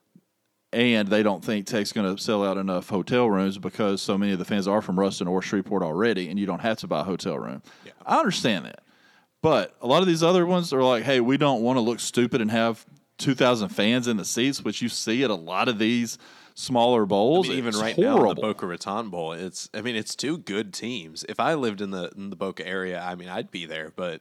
And they don't think Tech's going to sell out enough hotel rooms because so many of the fans are from Ruston or Shreveport already, and you don't have to buy a hotel room. Yeah. I understand that. But a lot of these other ones are like, hey, we don't want to look stupid and have 2,000 fans in the seats, which you see at a lot of these smaller bowls. I mean, even it's right horrible. now in the Boca Raton Bowl, it's 2 good teams. If I lived in the Boca area, I mean, I'd be there, but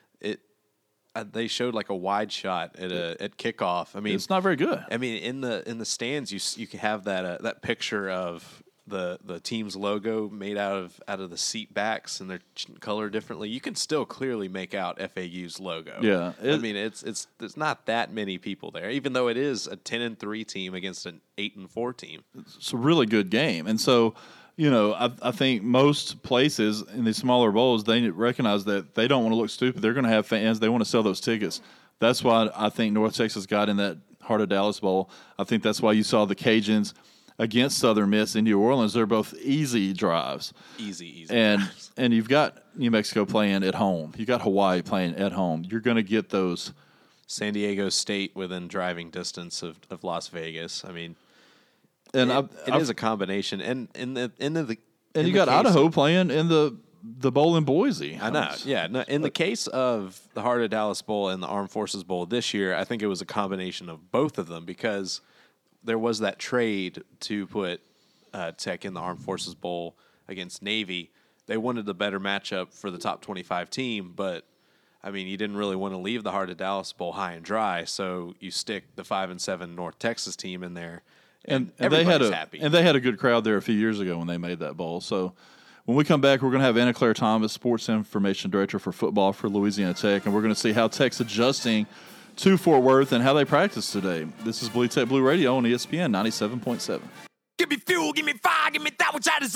they showed like a wide shot at kickoff. I mean, it's not very good. I mean, in the stands, you can have that picture of the team's logo made out of the seat backs, and they're colored differently. You can still clearly make out FAU's logo. Yeah, I mean, there's not that many people there, even though it is a 10-3 team against an 8-4 team. It's a really good game, and so. I think most places in these smaller bowls, they recognize that they don't want to look stupid. They're going to have fans. They want to sell those tickets. That's why I think North Texas got in that Heart of Dallas Bowl. I think that's why you saw the Cajuns against Southern Miss in New Orleans. They're both easy drives. Easy. And you've got New Mexico playing at home. You got Hawaii playing at home. You're going to get those. San Diego State within driving distance of Las Vegas. I mean, and it is a combination, and you got Idaho playing in the bowl in Boise. I know, yeah. No, in the case of the Heart of Dallas Bowl and the Armed Forces Bowl this year, I think it was a combination of both of them, because there was that trade to put Tech in the Armed Forces Bowl against Navy. They wanted the better matchup for the top 25 team, but I mean, you didn't really want to leave the Heart of Dallas Bowl high and dry, so you stick the 5-7 North Texas team in there. And they had happy. And they had a good crowd there a few years ago when they made that bowl. So when we come back, we're going to have Anna Claire Thomas, Sports Information Director for Football for Louisiana Tech, and we're going to see how Tech's adjusting to Fort Worth and how they practice today. This is Bleed Tech Blue Radio on ESPN 97.7. Give me fuel, give me fire, give me that which I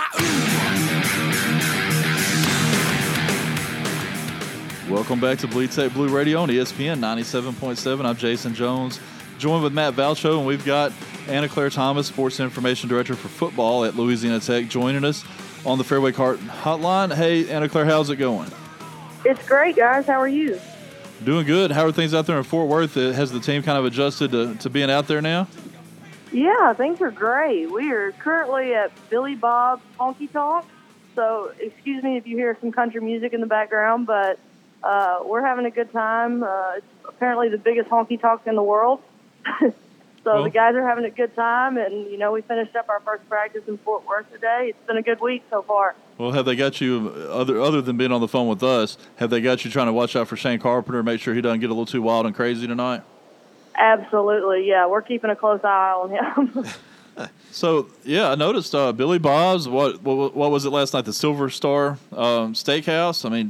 desire. Welcome back to Bleed Tech Blue Radio on ESPN 97.7. I'm Jason Jones, joined with Matt Valcho, and we've got Anna Claire Thomas, Sports Information Director for Football at Louisiana Tech, joining us on the Fairway Cart Hotline. Hey, Anna Claire, how's it going? It's great, guys. How are you? Doing good. How are things out there in Fort Worth? Has the team kind of adjusted to being out there now? Yeah, things are great. We are currently at Billy Bob's Honky Tonk, so excuse me if you hear some country music in the background, but we're having a good time. It's apparently the biggest honky tonk in the world. So the guys are having a good time, and, we finished up our first practice in Fort Worth today. It's been a good week so far. Well, have they got you, other than being on the phone with us, have they got you trying to watch out for Shane Carpenter, make sure he doesn't get a little too wild and crazy tonight? Absolutely, yeah. We're keeping a close eye on him. So, yeah, I noticed Billy Bob's, what was it last night, the Silver Star Steakhouse? I mean,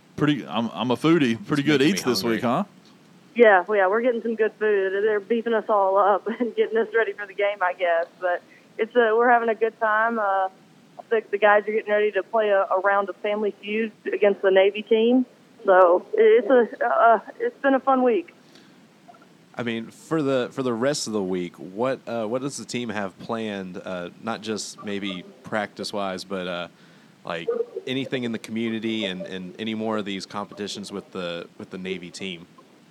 I'm a foodie, pretty good eats this week, huh? Yeah, we're getting some good food. They're beefing us all up and getting us ready for the game, I guess. But we're having a good time. I think the guys are getting ready to play a round of Family Feud against the Navy team. So it's been a fun week. I mean, for the rest of the week, what does the team have planned? Not just maybe practice-wise, but like anything in the community and any more of these competitions with the Navy team.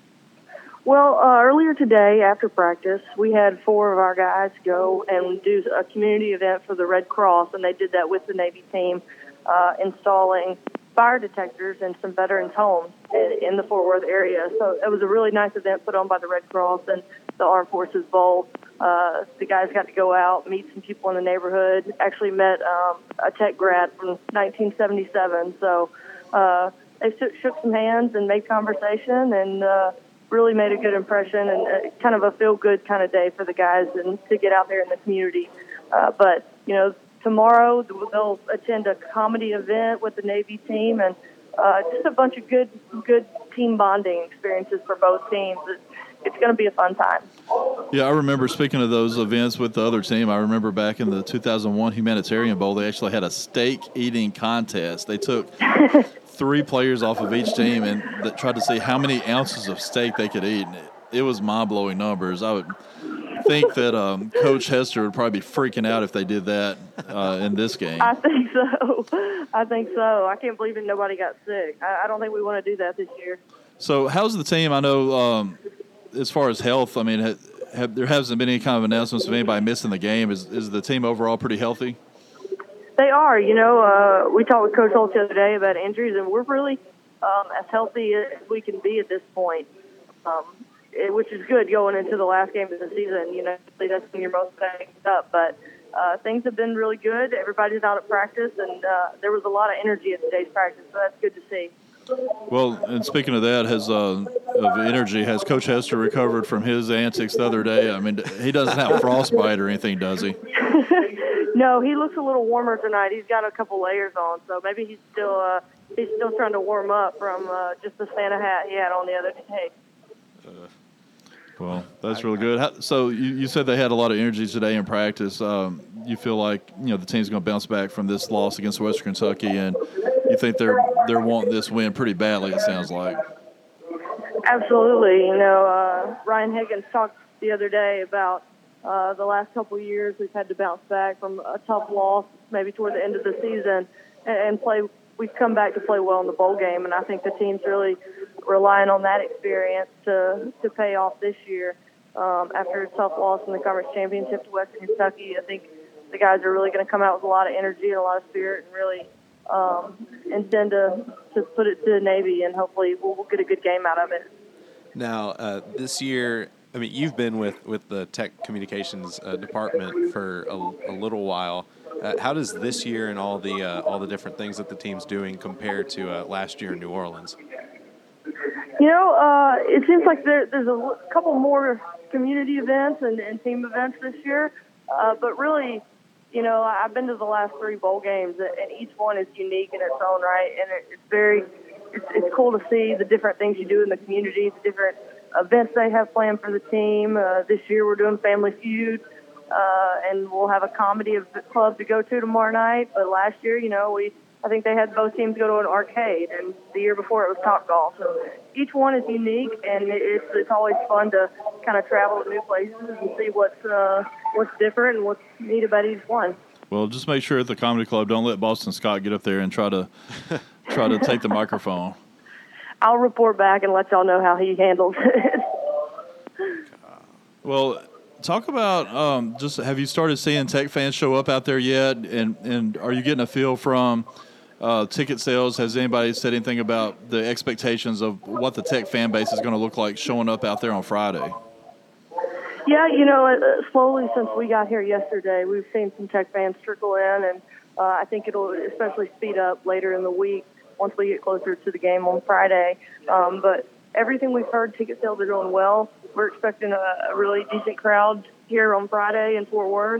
Well, earlier today after practice, we had 4 of our guys go and do a community event for the Red Cross, and they did that with the Navy team, installing fire detectors in some veterans' homes in the Fort Worth area. So it was a really nice event put on by the Red Cross and the Armed Forces Bowl. The guys got to go out, meet some people in the neighborhood, actually met a tech grad from 1977. So they shook some hands and made conversation and really made a good impression and kind of a feel-good kind of day for the guys and to get out there in the community. But, tomorrow they'll attend a comedy event with the Navy team and just a bunch of good team bonding experiences for both teams. It's going to be a fun time. Yeah, I remember, speaking of those events with the other team, I remember back in the 2001 Humanitarian Bowl, they actually had a steak eating contest. They took 3 players off of each team and that tried to see how many ounces of steak they could eat. And it was mind-blowing numbers. I would think that Coach Hester would probably be freaking out if they did that in this game. I think so. I can't believe nobody got sick. I don't think we want to do that this year. So how's the team? I know as far as health, I mean, there hasn't been any kind of announcements of anybody missing the game. Is the team overall pretty healthy? They are. We talked with Coach Holt the other day about injuries, and we're really as healthy as we can be at this point, which is good going into the last game of the season. That's when you're most banged up. But things have been really good. Everybody's out at practice, and there was a lot of energy at today's practice, so that's good to see. Well, and speaking of that, of energy, has Coach Hester recovered from his antics the other day? I mean, he doesn't have frostbite or anything, does he? No, he looks a little warmer tonight. He's got a couple layers on, so maybe he's still trying to warm up from just the Santa hat he had on the other day. Well, that's really good. So you said they had a lot of energy today in practice. You feel like the team's going to bounce back from this loss against Western Kentucky, and you think they're wanting this win pretty badly, it sounds like. Absolutely. Ryan Higgins talked the other day about the last couple of years we've had to bounce back from a tough loss, maybe toward the end of the season, and play. We've come back to play well in the bowl game, and I think the team's really relying on that experience to pay off this year. After a tough loss in the conference championship to Western Kentucky, I think the guys are really going to come out with a lot of energy and a lot of spirit and really intend to put it to the Navy, and hopefully we'll get a good game out of it. Now, this year, I mean, you've been with the tech communications department for a little while. How does this year and all the different things that the team's doing compare to last year in New Orleans? It seems like there's a couple more community events and team events this year, but really, I've been to the last 3 bowl games, and each one is unique in its own right, and it's cool to see the different things you do in the community, the different events they have planned for the team. This year we're doing Family Feud, and we'll have a comedy club to go to tomorrow night. But last year, I think they had both teams go to an arcade, and the year before it was Topgolf. So each one is unique, and it's always fun to kind of travel to new places and see what's different and what's neat about each one. Well, just make sure at the comedy club, don't let Boston Scott get up there and try to take the microphone. I'll report back and let y'all know how he handles it. Well, talk about just have you started seeing Tech fans show up out there yet, and are you getting a feel from ticket sales. Has anybody said anything about the expectations of what the Tech fan base is going to look like showing up out there on Friday? Yeah, slowly since we got here yesterday, we've seen some Tech fans trickle in, and I think it'll especially speed up later in the week once we get closer to the game on Friday. But everything we've heard, ticket sales are going well. We're expecting a really decent crowd here on Friday in Fort Worth.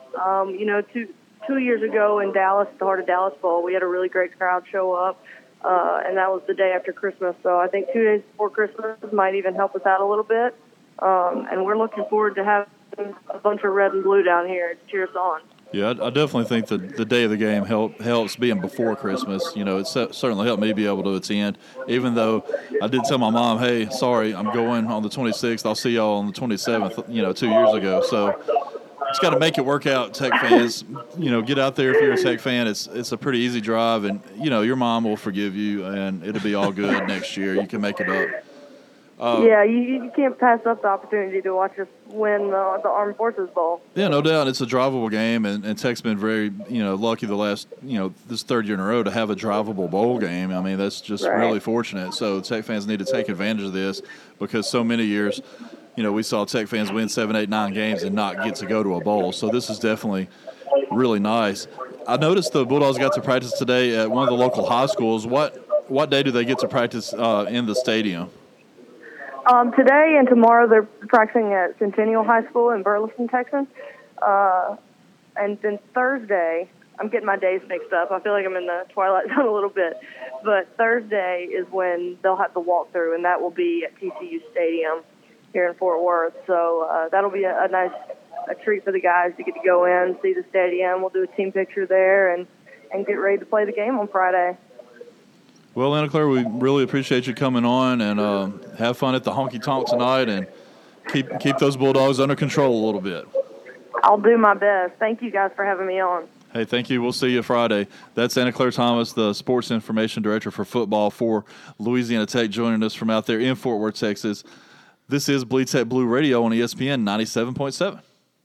2 years ago in Dallas, the Heart of Dallas Bowl, we had a really great crowd show up, and that was the day after Christmas. So I think 2 days before Christmas might even help us out a little bit. And we're looking forward to having a bunch of red and blue down here to cheer us on. Yeah, I definitely think the day of the game helps being before Christmas. It certainly helped me be able to attend, even though I did tell my mom, hey, sorry, I'm going on the 26th. I'll see y'all on the 27th, 2 years ago. So it's got to make it work out, Tech fans. Get out there if you're a Tech fan. It's a pretty easy drive, and, your mom will forgive you, and it'll be all good next year. You can make it up. You can't pass up the opportunity to watch us win the Armed Forces Bowl. Yeah, no doubt. It's a drivable game, and Tech's been very, lucky the last, this third year in a row to have a drivable bowl game. I mean, that's just really fortunate. So Tech fans need to take advantage of this because so many years, we saw Tech fans win 7, 8, 9 games and not get to go to a bowl. So this is definitely really nice. I noticed the Bulldogs got to practice today at one of the local high schools. What day do they get to practice in the stadium? Today and tomorrow they're practicing at Centennial High School in Burleson, Texas. And then Thursday, I'm getting my days mixed up. I feel like I'm in the twilight zone a little bit. But Thursday is when they'll have the walkthrough, and that will be at TCU Stadium here in Fort Worth. So that'll be a nice treat for the guys to get to go in, see the stadium. We'll do a team picture there and get ready to play the game on Friday. Well, Anna Claire, we really appreciate you coming on, and have fun at the Honky Tonk tonight, and keep those Bulldogs under control a little bit. I'll do my best. Thank you guys for having me on. Hey, thank you. We'll see you Friday. That's Anna Claire Thomas, the Sports Information Director for football for Louisiana Tech, joining us from out there in Fort Worth, Texas. This is Bleed Tech Blue Radio on ESPN 97.7.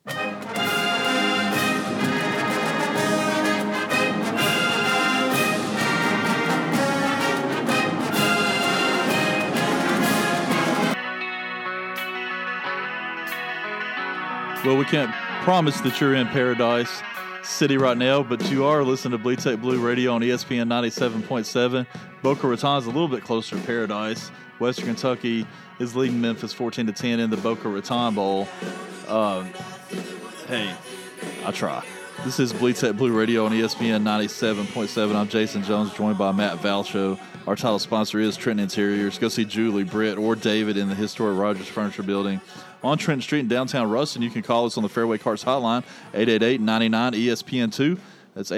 Well, we can't promise that you're in Paradise City right now, but you are listening to Bleed Tech Blue Radio on ESPN 97.7. Boca Raton's a little bit closer to Paradise. Western Kentucky is leading Memphis 14-10 in the Boca Raton Bowl. Hey, I try. This is Bleed Tech Blue Radio on ESPN 97.7. I'm Jason Jones, joined by Matt Valcho. Our title sponsor is Trenton Interiors. Go see Julie, Britt, or David in the historic Rogers Furniture Building on Trenton Street in downtown Ruston. You can call us on the Fairway Carts hotline, 888-99-ESPN2. That's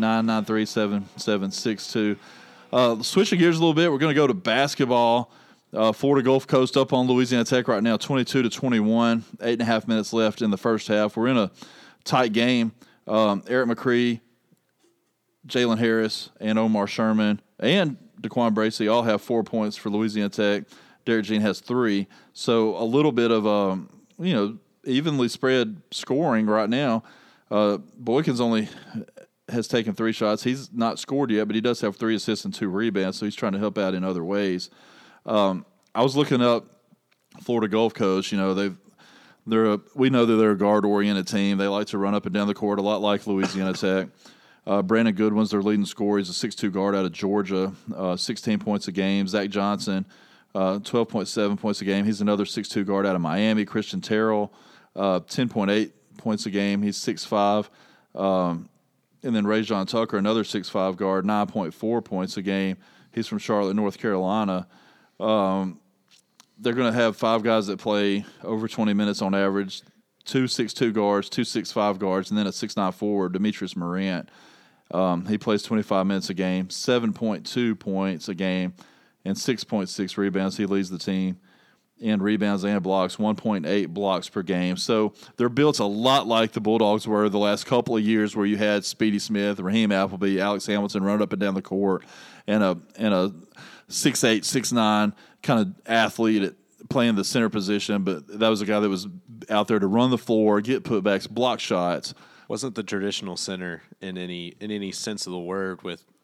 888-993-7762. Switching gears a little bit, we're going to go to basketball. Florida Gulf Coast up on Louisiana Tech right now, 22-21, 8.5 minutes left in the first half. We're in a tight game. Eric McCree, Jalen Harris, and Omar Sherman, and Daquan Bracey all have 4 points for Louisiana Tech. Derek Jean has 3. So a little bit of, evenly spread scoring right now. Boykins only has taken 3 shots. He's not scored yet, but he does have 3 assists and 2 rebounds, so he's trying to help out in other ways. I was looking up Florida Gulf Coast. We know that they're a guard-oriented team. They like to run up and down the court, a lot like Louisiana Tech. Brandon Goodwin's their leading scorer. He's a 6'2" guard out of Georgia, 16 points a game. Zach Johnson, 12.7 points a game. He's another 6'2" guard out of Miami. Christian Terrell, 10.8 points a game. He's 6'5". And then Rajon Tucker, another 6'5" guard, 9.4 points a game. He's from Charlotte, North Carolina. They're going to have 5 guys that play over 20 minutes on average, 2 6'2" guards, 2 6'5" guards, and then a 6'9" forward, Demetrius Morant. He plays 25 minutes a game, 7.2 points a game, and 6.6 rebounds. He leads the team in rebounds and blocks, 1.8 blocks per game. So they're built a lot like the Bulldogs were the last couple of years, where you had Speedy Smith, Raheem Appleby, Alex Hamilton running up and down the court, and a 6'8", 6'9" kind of athlete playing the center position. But that was a guy that was out there to run the floor, get putbacks, block shots. Wasn't the traditional center in any sense of the word with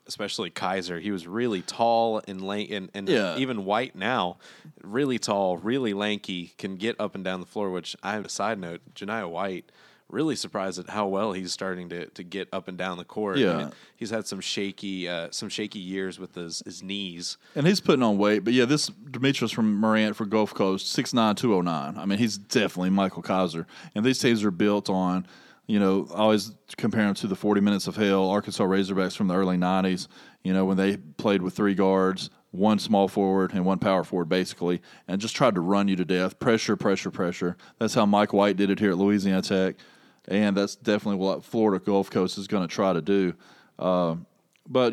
especially Kaiser. He was really tall and even White now, really tall, really lanky, can get up and down the floor. Which I have a side note, Janiah White. Really surprised at how well he's starting to get up and down the court. Yeah. I mean, he's had some shaky years with his knees. And he's putting on weight. But, yeah, this Demetrius from Morant for Gulf Coast, 6'9", 209. I mean, he's definitely Michael Kaiser. And these teams are built on, I always compare them to the 40 Minutes of Hell, Arkansas Razorbacks from the early 90s, when they played with 3 guards, 1 small forward and 1 power forward, basically, and just tried to run you to death. Pressure, pressure, pressure. That's how Mike White did it here at Louisiana Tech. And that's definitely what Florida Gulf Coast is going to try to do. But,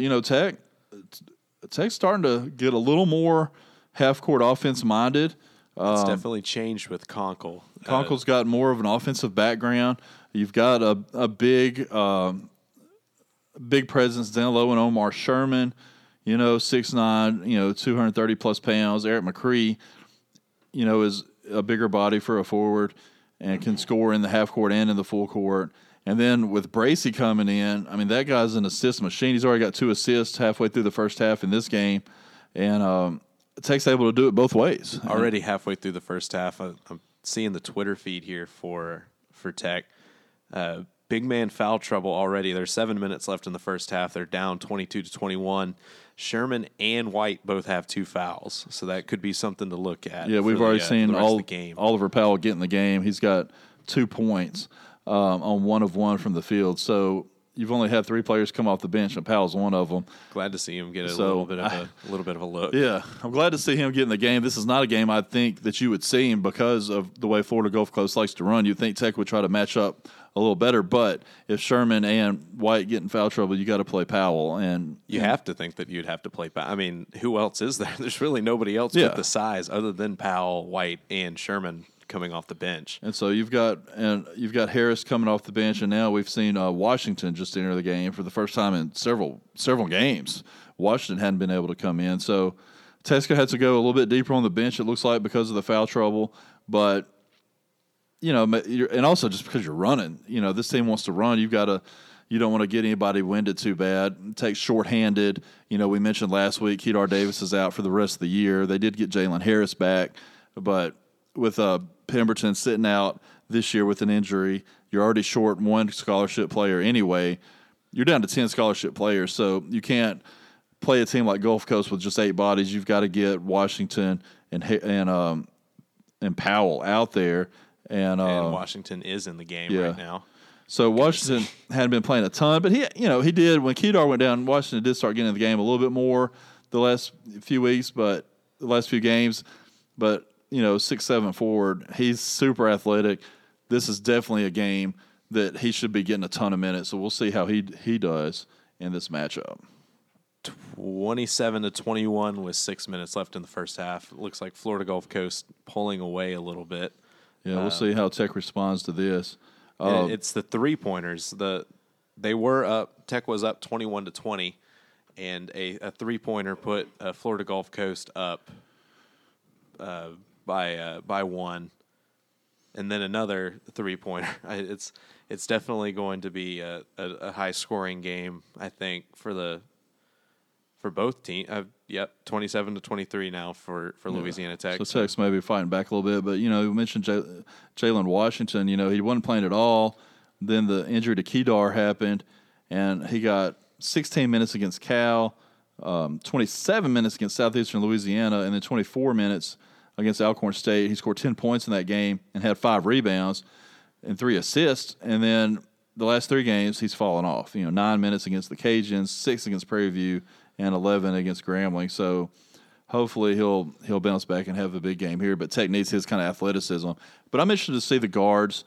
Tech's starting to get a little more half-court offense-minded. It's definitely changed with Conkle. Conkle's got more of an offensive background. You've got a big presence down low in Omar Sherman, 6'9", 230-plus pounds. Eric McCree, is a bigger body for a forward and can score in the half court and in the full court. And then with Bracey coming in, I mean, that guy's an assist machine. He's already got 2 assists halfway through the first half in this game. And Tech's able to do it both ways. Already halfway through the first half, I'm seeing the Twitter feed here for Tech. Big man foul trouble already. There's 7 minutes left in the first half. They're down 22-21. Sherman and White both have 2 fouls, so that could be something to look at. Yeah, we've already seen Oliver Powell get in the game. He's got 2 points on 1 of 1 from the field. So you've only had 3 players come off the bench, and Powell's one of them. Glad to see him get a little bit of a look. Yeah, I'm glad to see him get in the game. This is not a game I think that you would see him because of the way Florida Gulf Coast likes to run. You'd think Tech would try to match up a little better, but if Sherman and White get in foul trouble, you got to play Powell. And you have to think that you'd have to play Powell. I mean, who else is there? There's really nobody else with the size other than Powell, White, and Sherman coming off the bench. And so you've got Harris coming off the bench, and now we've seen Washington just enter the game for the first time in several games. Washington hadn't been able to come in, so Tech's had to go a little bit deeper on the bench. It looks like because of the foul trouble, but and also just because you're running, this team wants to run. You don't want to get anybody winded too bad. Tech's shorthanded. We mentioned last week Kedar Davis is out for the rest of the year. They did get Jalen Harris back, but with Pemberton sitting out this year with an injury, you're already short 1 scholarship player anyway. You're down to 10 scholarship players, so you can't play a team like Gulf Coast with just 8 bodies. You've got to get Washington and Powell out there. And Washington is in the game right now. So Washington hadn't been playing a ton, but he did when Kedar went down. Washington did start getting in the game a little bit more the last few weeks, but the last few games. But 6'7" forward, he's super athletic. This is definitely a game that he should be getting a ton of minutes. So we'll see how he does in this matchup. 27-21 with 6 minutes left in the first half. It looks like Florida Gulf Coast pulling away a little bit. Yeah, we'll see how Tech responds to this. It's the 3-pointers. They were up. Tech was up 21-20, and a 3-pointer put Florida Gulf Coast up by 1, and then another 3-pointer. It's definitely going to be a high-scoring game, I think, for both teams. 27-23 now for Louisiana Tech. So Tech's maybe fighting back a little bit, but we mentioned Jalen Washington. He wasn't playing at all. Then the injury to Kedar happened, and he got 16 minutes against Cal, 27 minutes against Southeastern Louisiana, and then 24 minutes against Alcorn State. He scored 10 points in that game and had 5 rebounds and 3 assists. And then the last 3 games, he's fallen off. 9 minutes against the Cajuns, 6 against Prairie View, and 11 against Grambling. So hopefully he'll bounce back and have a big game here. But Tech needs his kind of athleticism. But I'm interested to see the guards.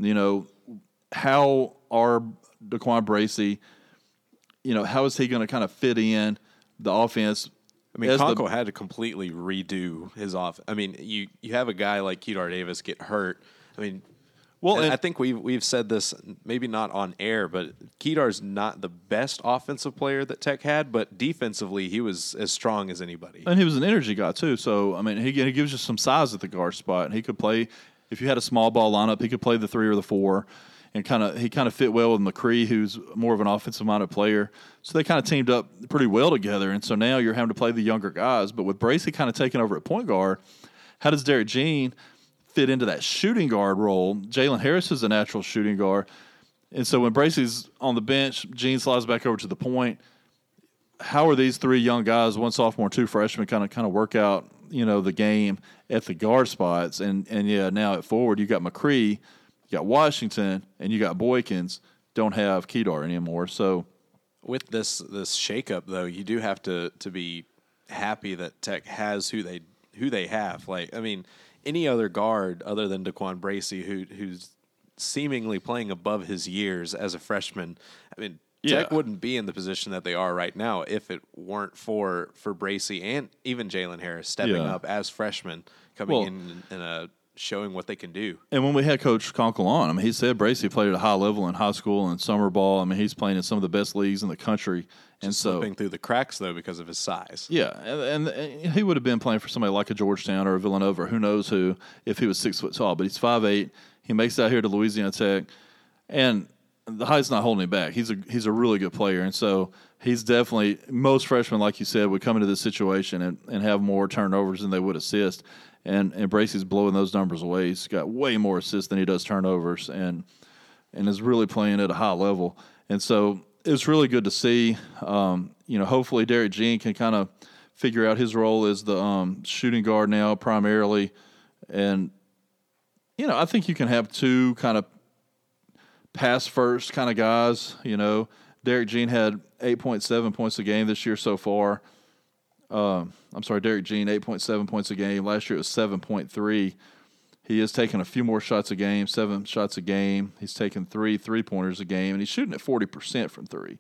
How are Daquan Bracey, how is he going to kind of fit in the offense? I mean, Conkle had to completely redo his offense. I mean, you have a guy like Kedar Davis get hurt. I mean, I think we've said this, maybe not on air, but Kedar's not the best offensive player that Tech had, but defensively he was as strong as anybody. And he was an energy guy too. So I mean, he gives you some size at the guard spot. And he could play if you had a small ball lineup. He could play the 3 or the 4. and he kind of fit well with McCree, who's more of an offensive-minded player. So they kind of teamed up pretty well together, and so now you're having to play the younger guys. But with Bracey kind of taking over at point guard, how does Derek Jean fit into that shooting guard role? Jalen Harris is a natural shooting guard, and so when Bracey's on the bench, Jean slides back over to the point. How are these three young guys, one sophomore, two freshmen, kind of work out, the game at the guard spots? And now at forward, you got McCree, you got Washington, and you got Boykins. Don't have Kedar anymore. So with this shakeup, though, you do have to be happy that Tech has who they have. Like, I mean, any other guard other than Daquan Bracey, who's seemingly playing above his years as a freshman, I mean, Tech wouldn't be in the position that they are right now if it weren't for Bracey and even Jalen Harris stepping up as freshmen, coming in and showing what they can do. And when we had Coach Conkle on, I mean, he said Bracey played at a high level in high school and summer ball. I mean, he's playing in some of the best leagues in the country. And Just slipping through the cracks, though, because of his size. Yeah, and he would have been playing for somebody like a Georgetown or a Villanova or who knows who if he was 6 foot tall. But he's 5'8". He makes it out here to Louisiana Tech. And the height's not holding him back. He's a really good player, and so he's definitely – most freshmen, like you said, would come into this situation and have more turnovers than they would assist. And Bracey's blowing those numbers away. He's got way more assists than he does turnovers and is really playing at a high level. And so it's really good to see. Hopefully Derek Jean can kind of figure out his role as the shooting guard now primarily. And, I think you can have two kind of pass first kind of guys. Derek Jean had 8.7 points a game this year so far. Derek Jean, 8.7 points a game. Last year it was 7.3. He is taking a few more shots a game, 7 shots a game. He's taking 3 3-pointers a game, and he's shooting at 40% from three.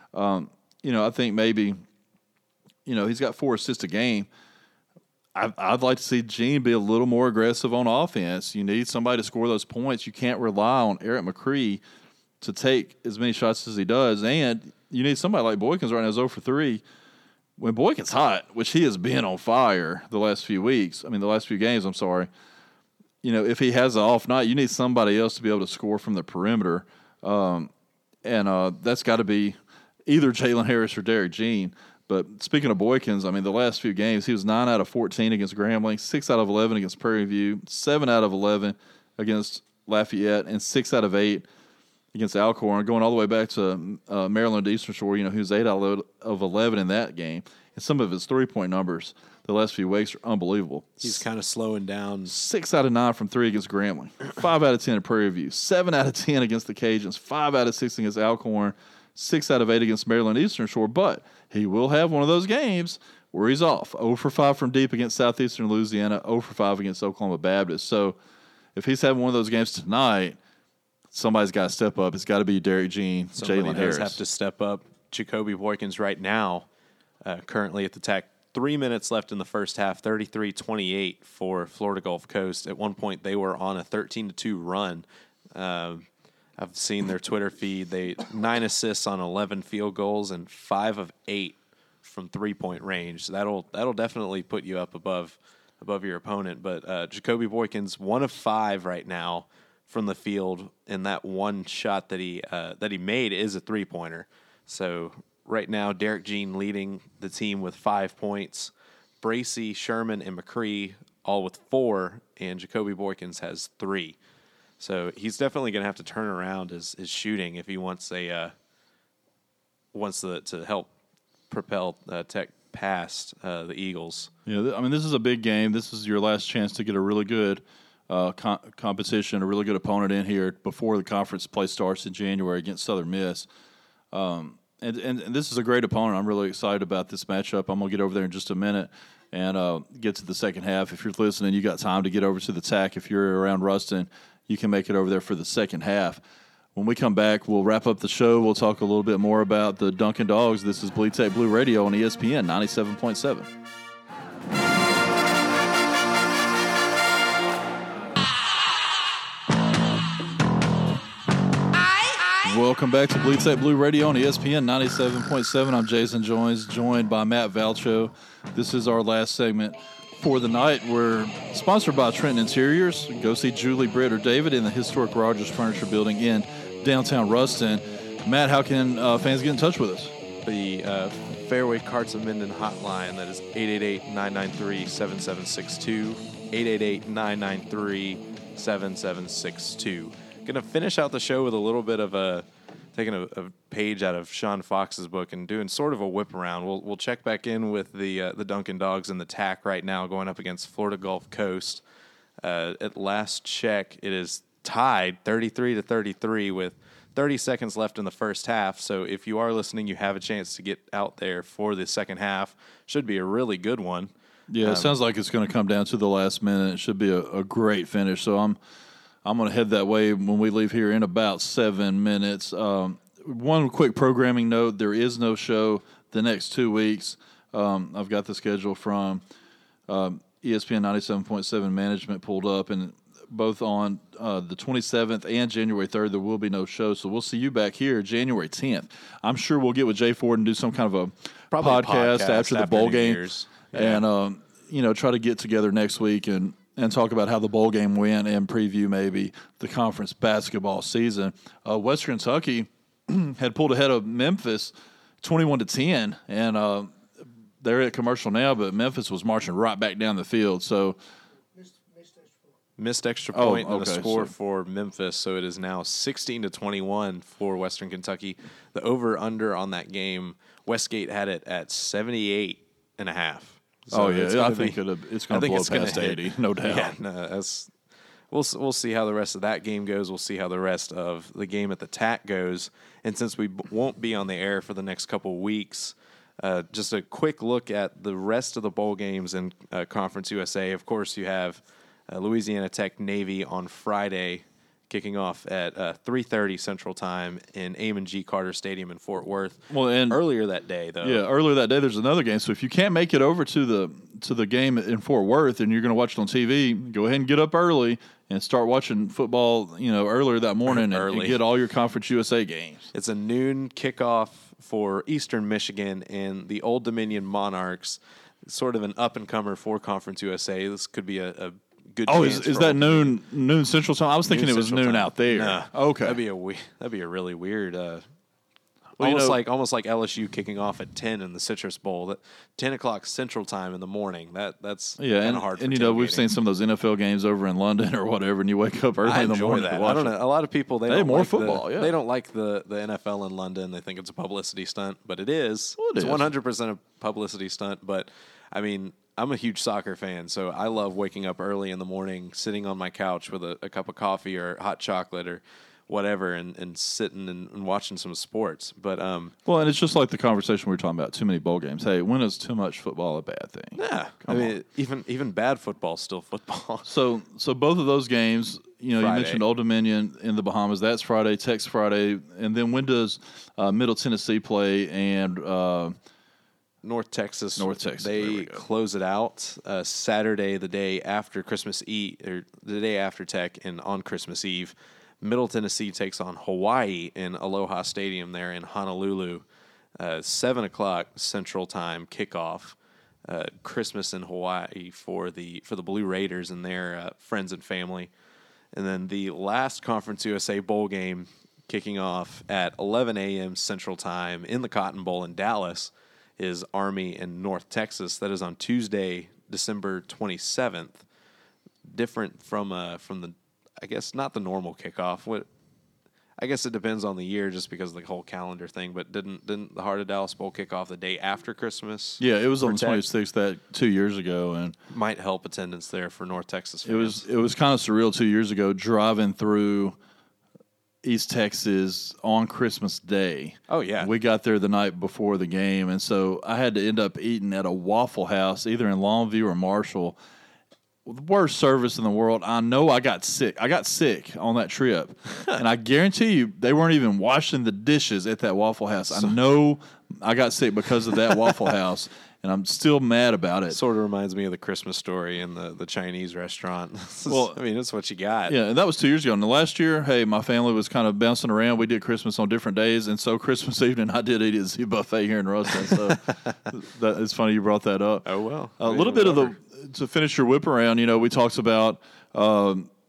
I think maybe, he's got 4 assists a game. I'd like to see Jean be a little more aggressive on offense. You need somebody to score those points. You can't rely on Eric McCree to take as many shots as he does, and you need somebody like Boykins right now is 0 for 3. When Boykins hot, which he has been on fire the last few games, if he has an off night, you need somebody else to be able to score from the perimeter, and that's got to be either Jalen Harris or Derek Jean. But speaking of Boykins, the last few games, he was 9 out of 14 against Grambling, 6 out of 11 against Prairie View, 7 out of 11 against Lafayette, and 6 out of 8 against Alcorn, going all the way back to Maryland Eastern Shore. He was 8 out of 11 in that game. And some of his three-point numbers the last few weeks are unbelievable. He's kind of slowing down. 6 out of 9 from 3 against Grambling, 5 out of 10 at Prairie View, 7 out of 10 against the Cajuns, 5 out of 6 against Alcorn, 6 out of 8 against Maryland Eastern Shore. But he will have one of those games where he's off. 0 for 5 from deep against Southeastern Louisiana, 0 for 5 against Oklahoma Baptist. So if he's having one of those games tonight, somebody's got to step up. It's got to be Derek Jean, Jalen Harris. Somebody does have to step up. Jacoby Boykins right now, currently at the Tech. 3 minutes left in the first half, 33-28 for Florida Gulf Coast. At one point, they were on a 13-2 run. I've seen their Twitter feed. 9 assists on 11 field goals and 5 of 8 from 3-point range. So that'll definitely put you up above your opponent. But Jacoby Boykins, 1 of 5 right now from the field, and that one shot that he made is a 3-pointer. So right now, Derek Jean leading the team with 5 points. Bracey, Sherman, and McCree all with 4, and Jacoby Boykins has 3. So he's definitely going to have to turn around his shooting if he wants to help propel Tech past the Eagles. Yeah, this is a big game. This is your last chance to get a really good competition, a really good opponent in here before the conference play starts in January against Southern Miss. And this is a great opponent. I'm really excited about this matchup. I'm going to get over there in just a minute and get to the second half. If you're listening, you got time to get over to the TAC. If you're around Ruston, you can make it over there for the second half. When we come back, we'll wrap up the show. We'll talk a little bit more about the Dunkin' Dogs. This is Bleed Tech Blue Radio on ESPN 97.7. Welcome back to Bleed Tech Blue Radio on ESPN 97.7. I'm Jason Joins, joined by Matt Valcho. This is our last segment for the night. We're sponsored by Trenton Interiors. Go see Julie, Britt, or David in the historic Rogers Furniture Building in downtown Ruston. Matt, how can fans get in touch with us? The Fairway Carts of Minden hotline, that is 888-993-7762, 888-993-7762. Going to finish out the show with a little bit of taking a page out of Sean Fox's book and doing sort of a whip around. We'll check back in with the Dunkin' Dogs and the TAC right now going up against Florida Gulf Coast. At last check, it is tied 33-33 with 30 seconds left in the first half. So if you are listening, you have a chance to get out there for the second half. Should be a really good one. Yeah, it sounds like it's going to come down to the last minute. It should be a great finish. So I'm going to head that way when we leave here in about 7 minutes. One quick programming note, there is no show the next 2 weeks. I've got the schedule from ESPN 97.7 Management pulled up, and both on the 27th and January 3rd, there will be no show. So we'll see you back here January 10th. I'm sure we'll get with Jay Ford and do some kind of a podcast after the bowl game. Yeah. And, try to get together next week and talk about how the bowl game went and preview maybe the conference basketball season. Western Kentucky had pulled ahead of Memphis 21-10, and they're at commercial now, but Memphis was marching right back down the field. So missed extra point in the score for Memphis, so it is now 16-21 for Western Kentucky. The over-under on that game, Westgate had it at 78.5. So I think it's going to blow past 80, no doubt. Yeah, no, we'll see how the rest of that game goes. We'll see how the rest of the game at the TAC goes. And since we won't be on the air for the next couple weeks, just a quick look at the rest of the bowl games in Conference USA. Of course, you have Louisiana Tech Navy on Friday, kicking off at 3:30 Central Time in Amon G. Carter Stadium in Fort Worth. Well, and earlier that day, though. Yeah, earlier that day there's another game. So if you can't make it over to the game in Fort Worth and you're going to watch it on TV, go ahead and get up early and start watching football, earlier that morning and get all your Conference USA games. It's a noon kickoff for Eastern Michigan and the Old Dominion Monarchs, sort of an up-and-comer for Conference USA. This could be a good. Oh, is that noon Central Time? I was thinking it was noon out there. Nah, okay, that'd be a really weird. Almost like LSU kicking off at 10 in the Citrus Bowl. That 10 o'clock Central Time in the morning. That's kind of hard. And we've seen some of those NFL games over in London or whatever, and you wake up early in the morning to watch I don't know. A lot of people they don't more like football. They don't like the NFL in London. They think it's a publicity stunt, but it is. Well, it's 100% a publicity stunt. But I mean, I'm a huge soccer fan, so I love waking up early in the morning, sitting on my couch with a cup of coffee or hot chocolate or whatever, and sitting and watching some sports. But and it's just like the conversation we were talking about, too many bowl games. Hey, when is too much football a bad thing? Yeah. I mean, even bad football is still football. So both of those games, you mentioned Old Dominion in the Bahamas. That's Friday, Tech's Friday. And then when does Middle Tennessee play and North Texas. They close it out Saturday, the day after Christmas Eve, or the day after Tech, and on Christmas Eve. Middle Tennessee takes on Hawaii in Aloha Stadium there in Honolulu. 7 o'clock Central Time kickoff. Christmas in Hawaii for the Blue Raiders and their friends and family. And then the last Conference USA bowl game kicking off at 11 a.m. Central Time in the Cotton Bowl in Dallas is Army and North Texas. That is on Tuesday, December 27th. Different from the, I guess, not the normal kickoff. I guess it depends on the year, just because of the whole calendar thing. But didn't the Heart of Dallas Bowl kick off the day after Christmas? Yeah, it was on the 26th, that 2 years ago, and might help attendance there for North Texas fans. It was kind of surreal 2 years ago driving through East Texas on Christmas Day. Oh, yeah. We got there the night before the game, and so I had to end up eating at a Waffle House, either in Longview or Marshall. The worst service in the world. I know I got sick. I got sick on that trip, and I guarantee you they weren't even washing the dishes at that Waffle House. I know I got sick because of that Waffle House, and I'm still mad about it. Sort of reminds me of the Christmas Story in the Chinese restaurant. Well, I mean, that's what you got. Yeah, and that was 2 years ago. And the last year, hey, my family was kind of bouncing around. We did Christmas on different days, and so Christmas evening I did eat at Z Buffet here in Ruston. So it's funny you brought that up. Oh, well. A little bit of to finish your whip around, we talked about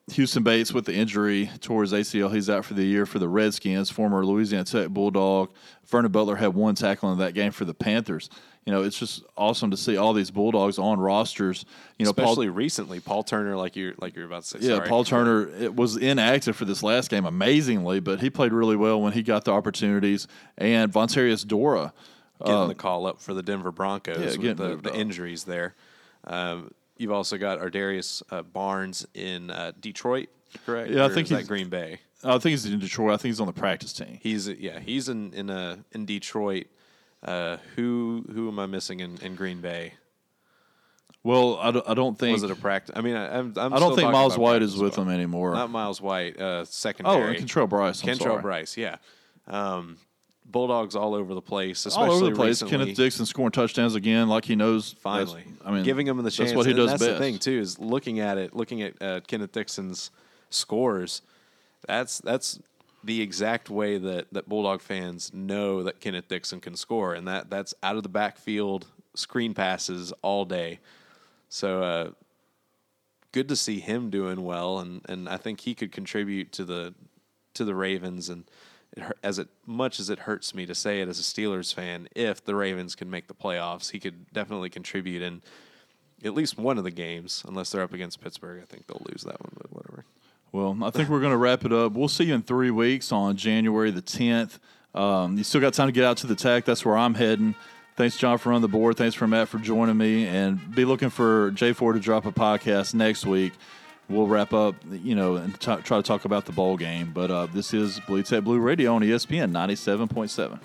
Houston Bates with the injury towards ACL. He's out for the year for the Redskins. Former Louisiana Tech Bulldog. Vernon Butler had 1 tackle in that game for the Panthers. It's just awesome to see all these Bulldogs on rosters. Especially recently, Paul Turner, like you're about to say. Yeah, sorry. Paul Turner was inactive for this last game, amazingly, but he played really well when he got the opportunities. And Vontarius Dora getting the call up for the Denver Broncos with the injuries there. You've also got Ardarius Barnes in Detroit, correct? Yeah, I think he's at Green Bay. I think he's in Detroit. I think he's on the practice team. He's in Detroit. Who am I missing in Green Bay? Well, I don't think. Was it a practice? I mean, I don't think Miles White is with them anymore. Not Miles White. Secondary. Oh, Kentrell Bryce. Kentrell Bryce. Yeah. Bulldogs all over the place, especially all over the place. Recently. Kenneth Dixon scoring touchdowns again, like he knows. Finally, giving him the chance. That's what he does that's best. The thing too is looking at Kenneth Dixon's scores. That's the exact way that Bulldog fans know that Kenneth Dixon can score, and that's out of the backfield screen passes all day. So good to see him doing well, and I think he could contribute to the Ravens. And as much as it hurts me to say it as a Steelers fan, if the Ravens can make the playoffs, he could definitely contribute in at least one of the games. Unless they're up against Pittsburgh, I think they'll lose that one, but whatever. Well, I think we're going to wrap it up. We'll see you in 3 weeks on January the 10th. You still got time to get out to the Tech. That's where I'm heading. Thanks, John, for running the board. Thanks for Matt for joining me. And be looking for J4 to drop a podcast next week. We'll wrap up, and try to talk about the bowl game. But this is Bleed Tech Blue Radio on ESPN 97.7.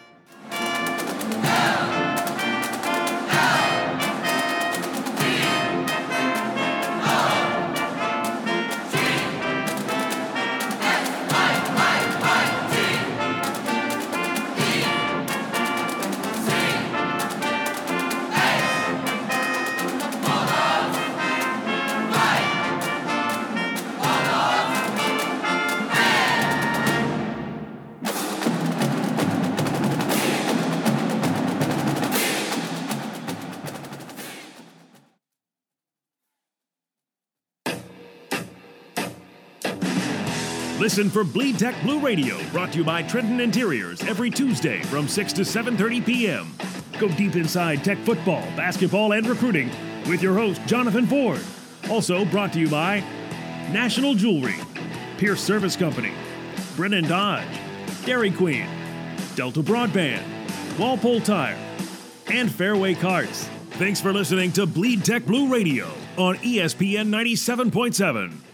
Listen for Bleed Tech Blue Radio, brought to you by Trenton Interiors every Tuesday from 6 to 7:30 p.m. Go deep inside Tech football, basketball, and recruiting with your host, Jonathan Ford. Also brought to you by National Jewelry, Pierce Service Company, Brennan Dodge, Dairy Queen, Delta Broadband, Walpole Tire, and Fairway Carts. Thanks for listening to Bleed Tech Blue Radio on ESPN 97.7.